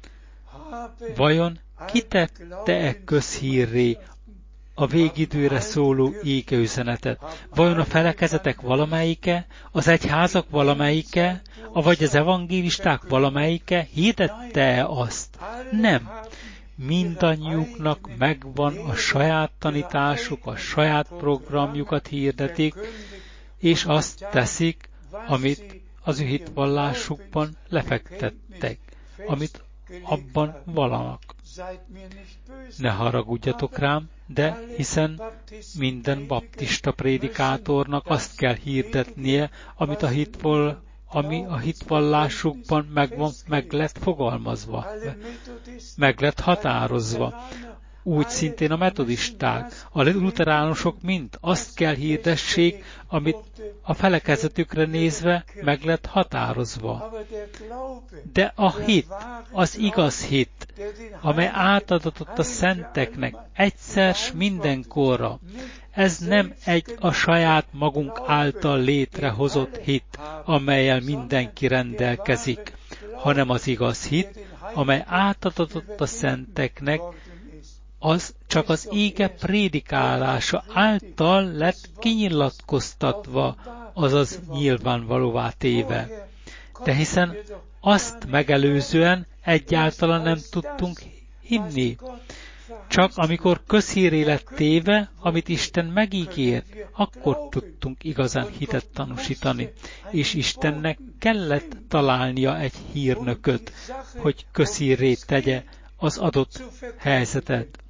Vajon ki tette-e közhírré a végidőre szóló égeüzenetet? Vajon a felekezetek valamelyike, az egyházak valamelyike, vagy az evangélisták valamelyike hirdette-e azt? Nem. Mindannyiuknak megvan a saját tanításuk, a saját programjukat hirdetik, és azt teszik, amit az ő hitvallásukban lefektettek, amit abban vallanak. Ne haragudjatok rám, de hiszen minden baptista prédikátornak azt kell hirdetnie, ami a hitvallásukban meg lett fogalmazva, meg lett határozva. Úgy szintén a metodisták, a luteránusok mind azt kell hirdessék, amit a felekezetükre nézve meg lett határozva. De a hit, az igaz hit, amely átadatott a szenteknek egyszer s mindenkorra, ez nem egy a saját magunk által létrehozott hit, amellyel mindenki rendelkezik, hanem az igaz hit, amely átadatott a szenteknek, az csak az ége prédikálása által lett kinyilatkoztatva, azaz nyilvánvalóvá téve. De hiszen azt megelőzően egyáltalán nem tudtunk hinni. Csak amikor közhírré lett téve, amit Isten megígért, akkor tudtunk igazán hitet tanúsítani, és Istennek kellett találnia egy hírnököt, hogy közhírré tegye az adott helyzetet.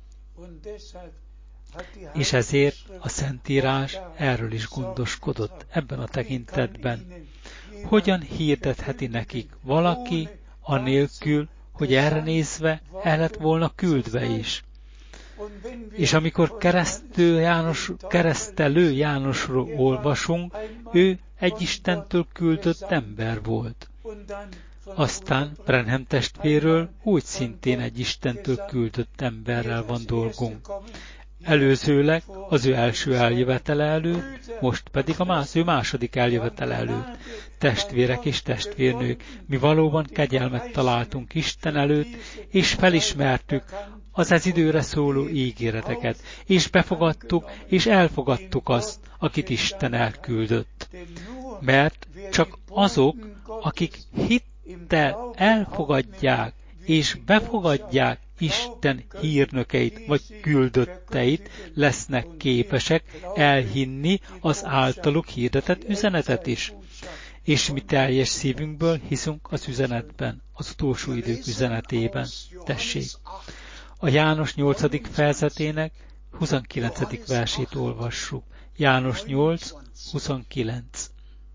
És ezért a Szentírás erről is gondoskodott ebben a tekintetben. Hogyan hirdetheti nekik valaki, anélkül, hogy erre nézve el lett volna küldve is? És amikor keresztelő Jánosról olvasunk, ő egy Istentől küldött ember volt. Aztán Branham testvérről úgy szintén egy Istentől küldött emberrel van dolgunk. Előzőleg az ő első eljövetele előtt, most pedig az ő második eljövetele előtt. Testvérek és testvérnők, mi valóban kegyelmet találtunk Isten előtt, és felismertük az ez időre szóló ígéreteket, és befogadtuk, és elfogadtuk azt, akit Isten elküldött. Mert csak azok, akik hittel elfogadják, és befogadják Isten hírnökeit vagy küldötteit, lesznek képesek elhinni az általuk hirdetett üzenetet is. És mi teljes szívünkből hiszünk az üzenetben, az utolsó idők üzenetében. Tessék! A János 8. fejezetének 29. versét olvassuk. János 8, 29.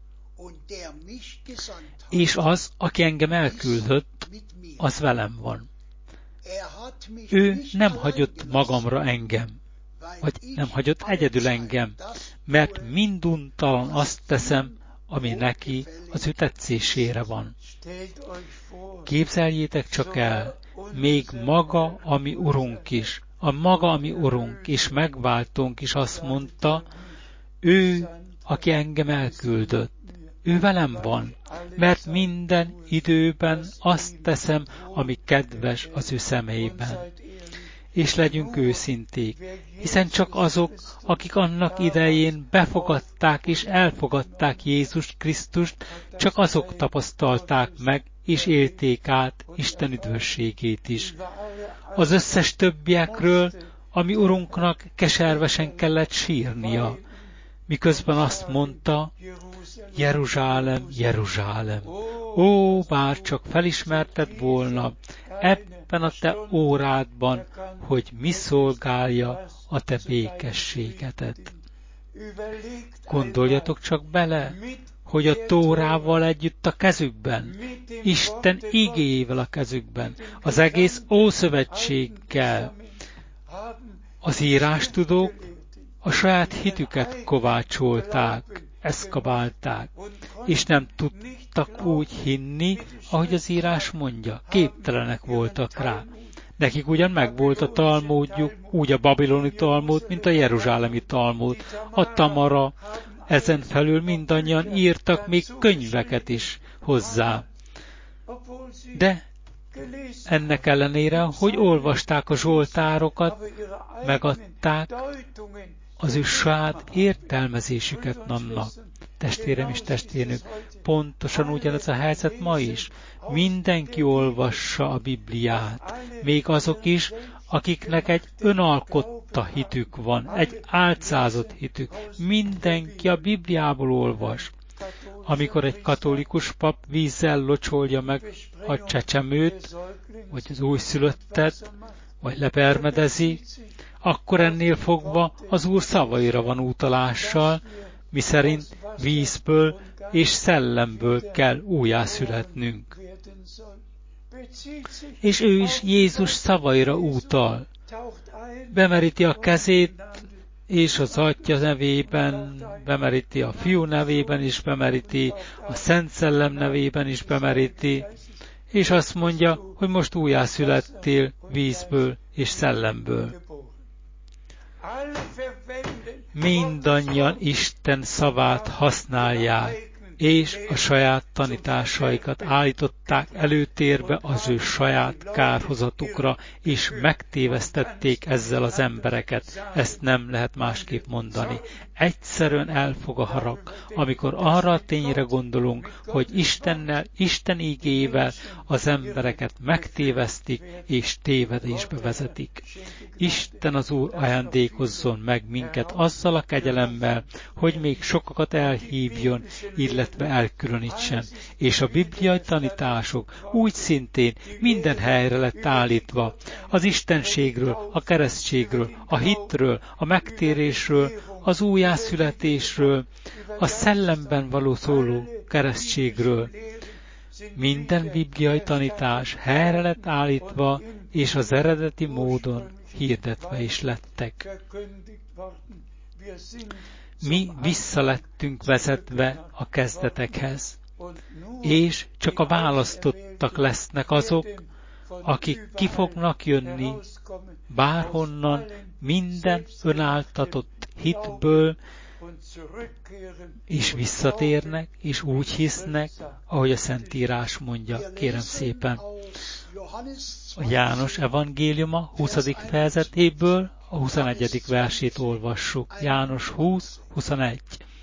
És az, aki engem elküldött, az velem van. Ő nem hagyott magamra engem, vagy nem hagyott egyedül engem, mert minduntalan azt teszem, ami neki az ő tetszésére van. Képzeljétek csak el, még maga, ami Urunk is, a maga, ami Urunk és megváltónk is azt mondta, ő, aki engem elküldött, ő velem van, mert minden időben azt teszem, ami kedves az ő szemében. És legyünk őszinték, hiszen csak azok, akik annak idején befogadták és elfogadták Jézus Krisztust, csak azok tapasztalták meg és élték át Isten üdvösségét is. Az összes többiekről, ami Urunknak keservesen kellett sírnia, miközben azt mondta, Jeruzsálem, Jeruzsálem, ó, bár csak felismerted volna ebben a te órádban, hogy mi szolgálja a te békességedet. Gondoljatok csak bele, hogy a Tórával együtt a kezükben, Isten igéjével a kezükben, az egész Ószövetséggel, az írástudók a saját hitüket kovácsolták, eszkabálták, és nem tudtak úgy hinni, ahogy az írás mondja. Képtelenek voltak rá. Nekik ugyan megvolt a Talmudjuk, úgy a babiloni Talmud, mint a jeruzsálemi Talmud. A Tamara, ezen felül mindannyian írtak még könyveket is hozzá. De ennek ellenére, hogy olvasták a zsoltárokat, megadták az ő saját értelmezésüket annak. Testvérem és testvérnök, pontosan ugyanez a helyzet ma is. Mindenki olvassa a Bibliát, még azok is, akiknek egy önalkotta hitük van, egy álcázott hitük. Mindenki a Bibliából olvas. Amikor egy katolikus pap vízzel locsolja meg a csecsemőt, vagy az újszülöttet, vagy lepermedezi, akkor ennél fogva az Úr szavaira van utalással, miszerint vízből és szellemből kell újjászületnünk. És ő is Jézus szavaira utal. Bemeríti a kezét, és az Atya nevében, bemeríti a Fiú nevében is, bemeríti a Szent Szellem nevében is, bemeríti, és azt mondja, hogy most újjászülettél vízből és szellemből. Mindannyian Isten szavát használják, és a saját tanításaikat állították előtérbe az ő saját kárhozatukra, és megtévesztették ezzel az embereket. Ezt nem lehet másképp mondani. Egyszerűen elfog a harag, amikor arra a tényre gondolunk, hogy Istennel, Isten igével az embereket megtévesztik és tévedésbe vezetik. Isten az Úr ajándékozzon meg minket azzal a kegyelemmel, hogy még sokakat elhívjon, illetve elkülönítsen, és a bibliai tanítások úgy szintén minden helyre lett állítva. Az istenségről, a keresztségről, a hitről, a megtérésről, az újjászületésről, a szellemben való szóló keresztségről. Minden bibliai tanítás helyre lett állítva, és az eredeti módon hirdetve is lettek. Mi visszalettünk vezetve a kezdetekhez, és csak a választottak lesznek azok, akik ki fognak jönni bárhonnan minden önáltatott hitből, és visszatérnek, és úgy hisznek, ahogy a Szentírás mondja. Kérem szépen, a János evangéliuma 20. fejezetéből a 21. versét olvassuk. János 20:21.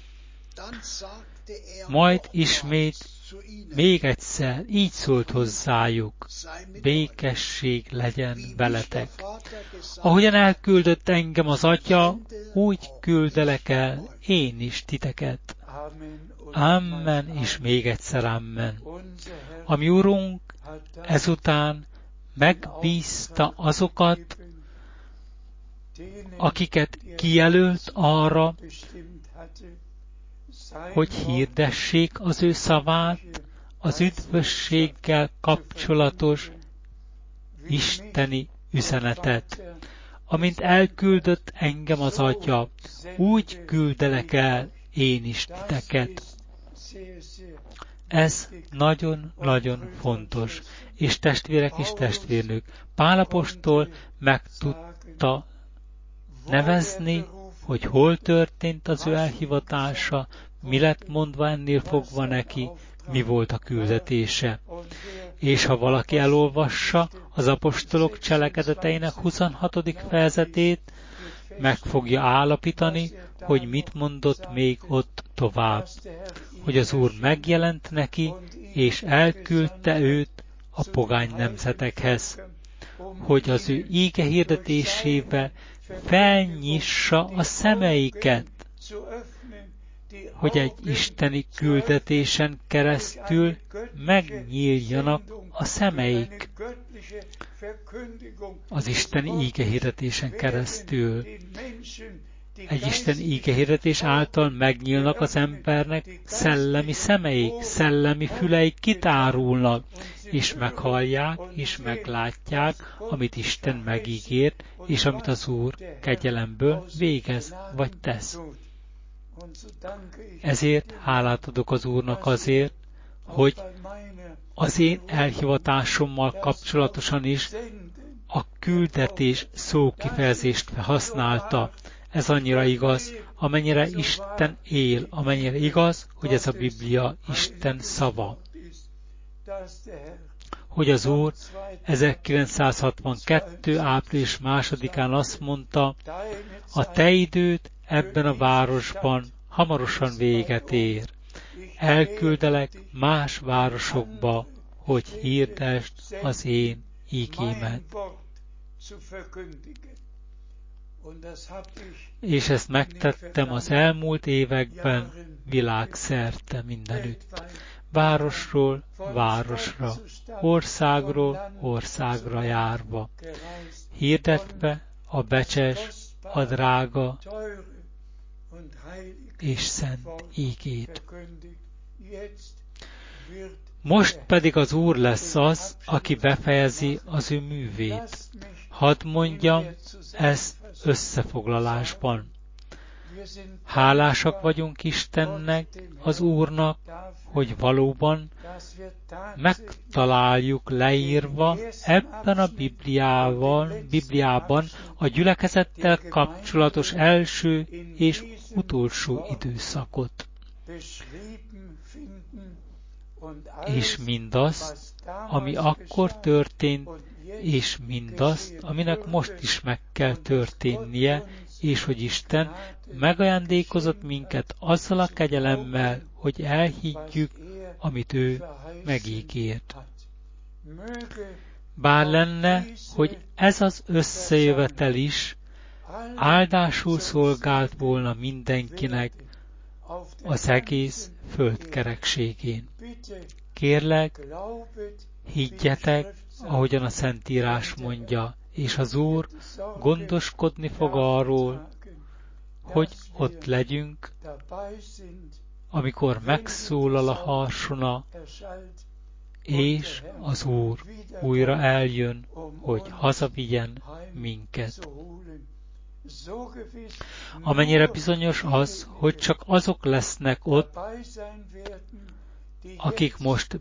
Majd ismét még egyszer így szólt hozzájuk, békesség legyen veletek. Ahogyan elküldött engem az Atya, úgy küldelek el én is titeket. Amen, és még egyszer amen. A mi Urunk ezután megbízta azokat, akiket kijelölt arra, hogy hirdessék az ő szavát, az üdvösséggel kapcsolatos isteni üzenetet. Amint elküldött engem az Atya, úgy küldelek el én is titeket. Ez nagyon-nagyon fontos. És testvérek és testvérnők, Pál apostol meg tudta nevezni, hogy hol történt az ő elhivatása, mi lett mondva ennél fogva neki, mi volt a küldetése. És ha valaki elolvassa az apostolok cselekedeteinek 26. fejezetét, meg fogja állapítani, hogy mit mondott még ott tovább. Hogy az Úr megjelent neki, és elküldte őt a pogány nemzetekhez, hogy az ő íge hirdetésével felnyissa a szemeiket, hogy egy isteni küldetésen keresztül megnyíljanak a szemeik. Az isteni ígehirdetésen keresztül. Egy isteni ígehirdetés által megnyílnak az embernek szellemi szemeik, szellemi füleik kitárulnak, és meghallják, és meglátják, amit Isten megígért, és amit az Úr kegyelemből végez, vagy tesz. Ezért hálát adok az Úrnak azért, hogy az én elhivatásommal kapcsolatosan is a küldetés szókifejezést használta. Ez annyira igaz, amennyire Isten él, amennyire igaz, hogy ez a Biblia Isten szava. Hogy az Úr 1962. április 2-án azt mondta, a te időd ebben a városban hamarosan véget ér. Elküldelek más városokba, hogy hirdesd az én ígémet. És ezt megtettem az elmúlt években világszerte mindenütt. Városról városra, országról országra járva, hirdetve a becses, a drága és szent ígét. Most pedig az Úr lesz az, aki befejezi az ő művét. Hadd mondjam ezt összefoglalásban. Hálásak vagyunk Istennek, az Úrnak, hogy valóban megtaláljuk leírva ebben a Bibliában a gyülekezettel kapcsolatos első és utolsó időszakot. És mindazt, ami akkor történt, és mindazt, aminek most is meg kell történnie, és hogy Isten megajándékozott minket azzal a kegyelemmel, hogy elhiggyük, amit ő megígért. Bár lenne, hogy ez az összejövetel is áldásul szolgált volna mindenkinek az egész földkerekségén. Kérlek, higgyetek, ahogyan a Szentírás mondja, és az Úr gondoskodni fog arról, hogy ott legyünk, amikor megszólal a harsona, és az Úr újra eljön, hogy hazavigyen minket. Amennyire bizonyos az, hogy csak azok lesznek ott, akik most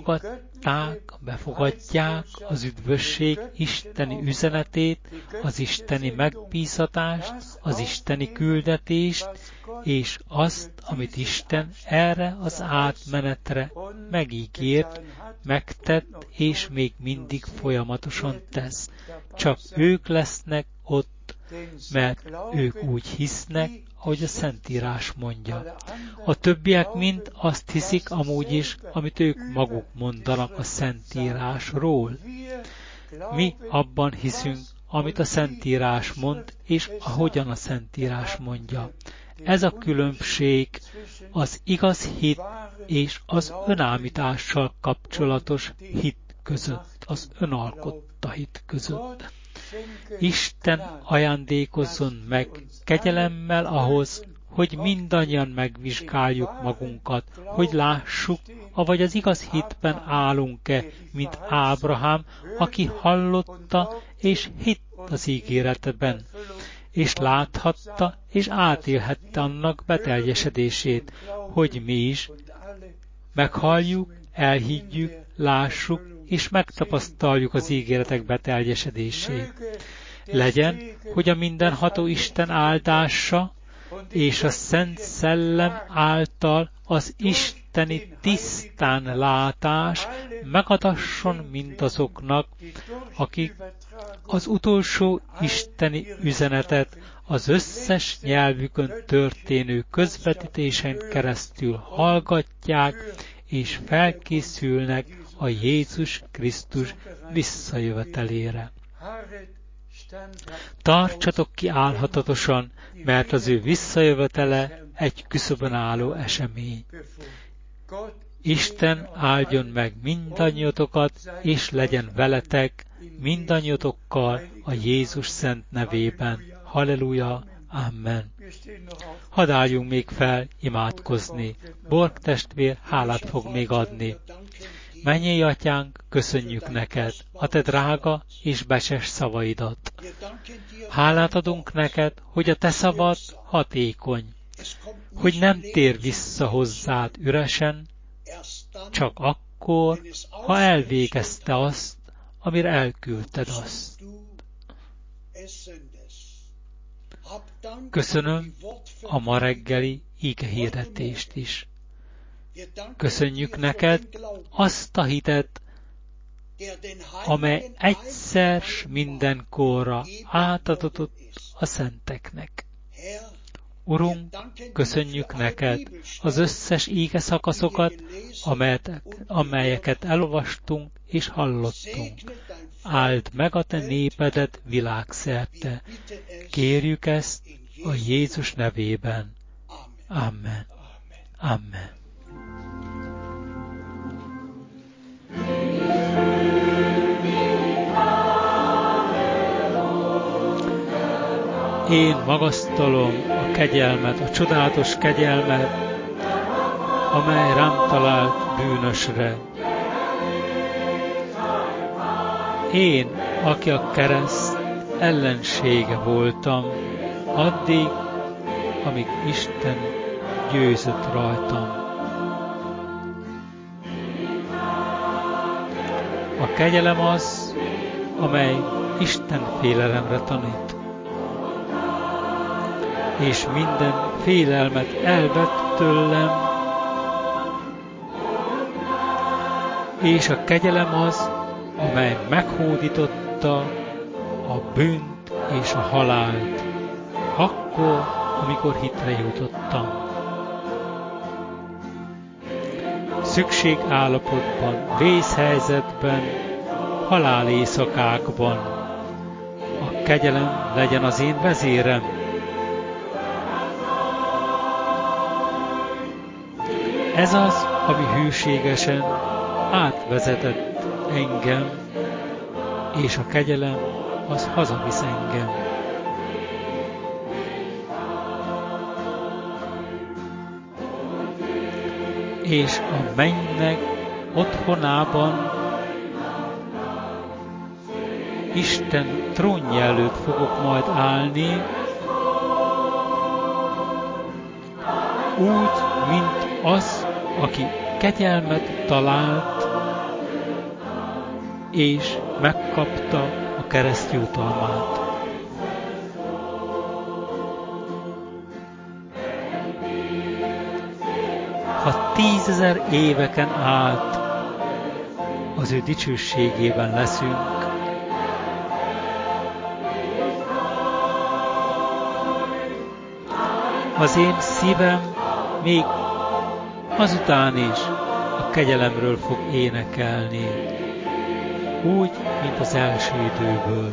befogadják az üdvösség isteni üzenetét, az isteni megbízatást, az isteni küldetést, és azt, amit Isten erre az átmenetre megígért, megtett, és még mindig folyamatosan tesz. Csak ők lesznek ott, mert ők úgy hisznek, ahogy a Szentírás mondja. A többiek mind azt hiszik amúgy is, amit ők maguk mondanak a Szentírásról. Mi abban hiszünk, amit a Szentírás mond, és ahogyan a Szentírás mondja. Ez a különbség az igaz hit és az önállítással kapcsolatos hit között, az önalkotta hit között. Isten ajándékozzon meg kegyelemmel ahhoz, hogy mindannyian megvizsgáljuk magunkat, hogy lássuk, avagy az igaz hitben állunk-e, mint Ábrahám, aki hallotta és hitt az ígéretben, és láthatta és átélhette annak beteljesedését, hogy mi is meghalljuk, elhiggyük, lássuk, és megtapasztaljuk az ígéretek beteljesedését. Legyen, hogy a mindenható Isten áldása és a Szent Szellem által az isteni tisztán látás megadasson mindazoknak, akik az utolsó isteni üzenetet az összes nyelvükön történő közvetítésen keresztül hallgatják, és felkészülnek a Jézus Krisztus visszajövetelére. Tartsatok ki álhatatosan, mert az ő visszajövetele egy küszöbön álló esemény. Isten áldjon meg mindannyiatokat, és legyen veletek mindannyiatokkal a Jézus szent nevében. Halleluja, amen. Hadd álljunk még fel imádkozni. Borg testvér hálát fog még adni. Mennyei Atyánk, köszönjük neked a te drága és becses szavaidat. Hálát adunk neked, hogy a te szavad hatékony, hogy nem tér vissza hozzád üresen, csak akkor, ha elvégezte azt, amire elküldted azt. Köszönöm a ma reggeli igehirdetést is. Köszönjük neked azt a hitet, amely egyszer mindenkorra átadott a szenteknek. Urunk, köszönjük neked az összes íge szakaszokat, amelyeket elolvastunk és hallottunk. Áld meg a te népedet világszerte. Kérjük ezt a Jézus nevében. Amen. Amen. Én magasztalom a kegyelmet, a csodálatos kegyelmet, amely rám talált bűnösre. Én, aki a kereszt ellensége voltam, addig, amíg Isten győzött rajtam. A kegyelem az, amely Isten félelemre tanít, és minden félelmet elvett tőlem, és a kegyelem az, amely meghódította a bűnt és a halált, akkor, amikor hitre jutottam. Szükségállapotban, vészhelyzetben, haláléjszakákban a kegyelem legyen az én vezérem. Ez az, ami hűségesen átvezetett engem, és a kegyelem az hazavisz engem. És a mennynek otthonában Isten trónja előtt fogok majd állni, úgy, mint az, aki kegyelmet talált, és megkapta a keresztjutalmát. Ha 10 000 éveken át az ő dicsőségében leszünk, az én szívem még azután is a kegyelemről fog énekelni, úgy, mint az első időből.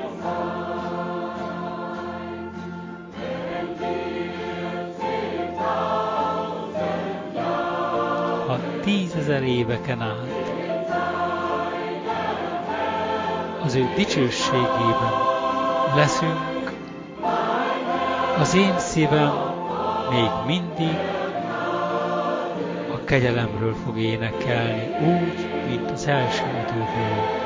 Ha 10 000 éveken át az ő dicsőségében leszünk, az én szívem még mindig a kegyelemről fog énekelni, úgy, mint az első időből.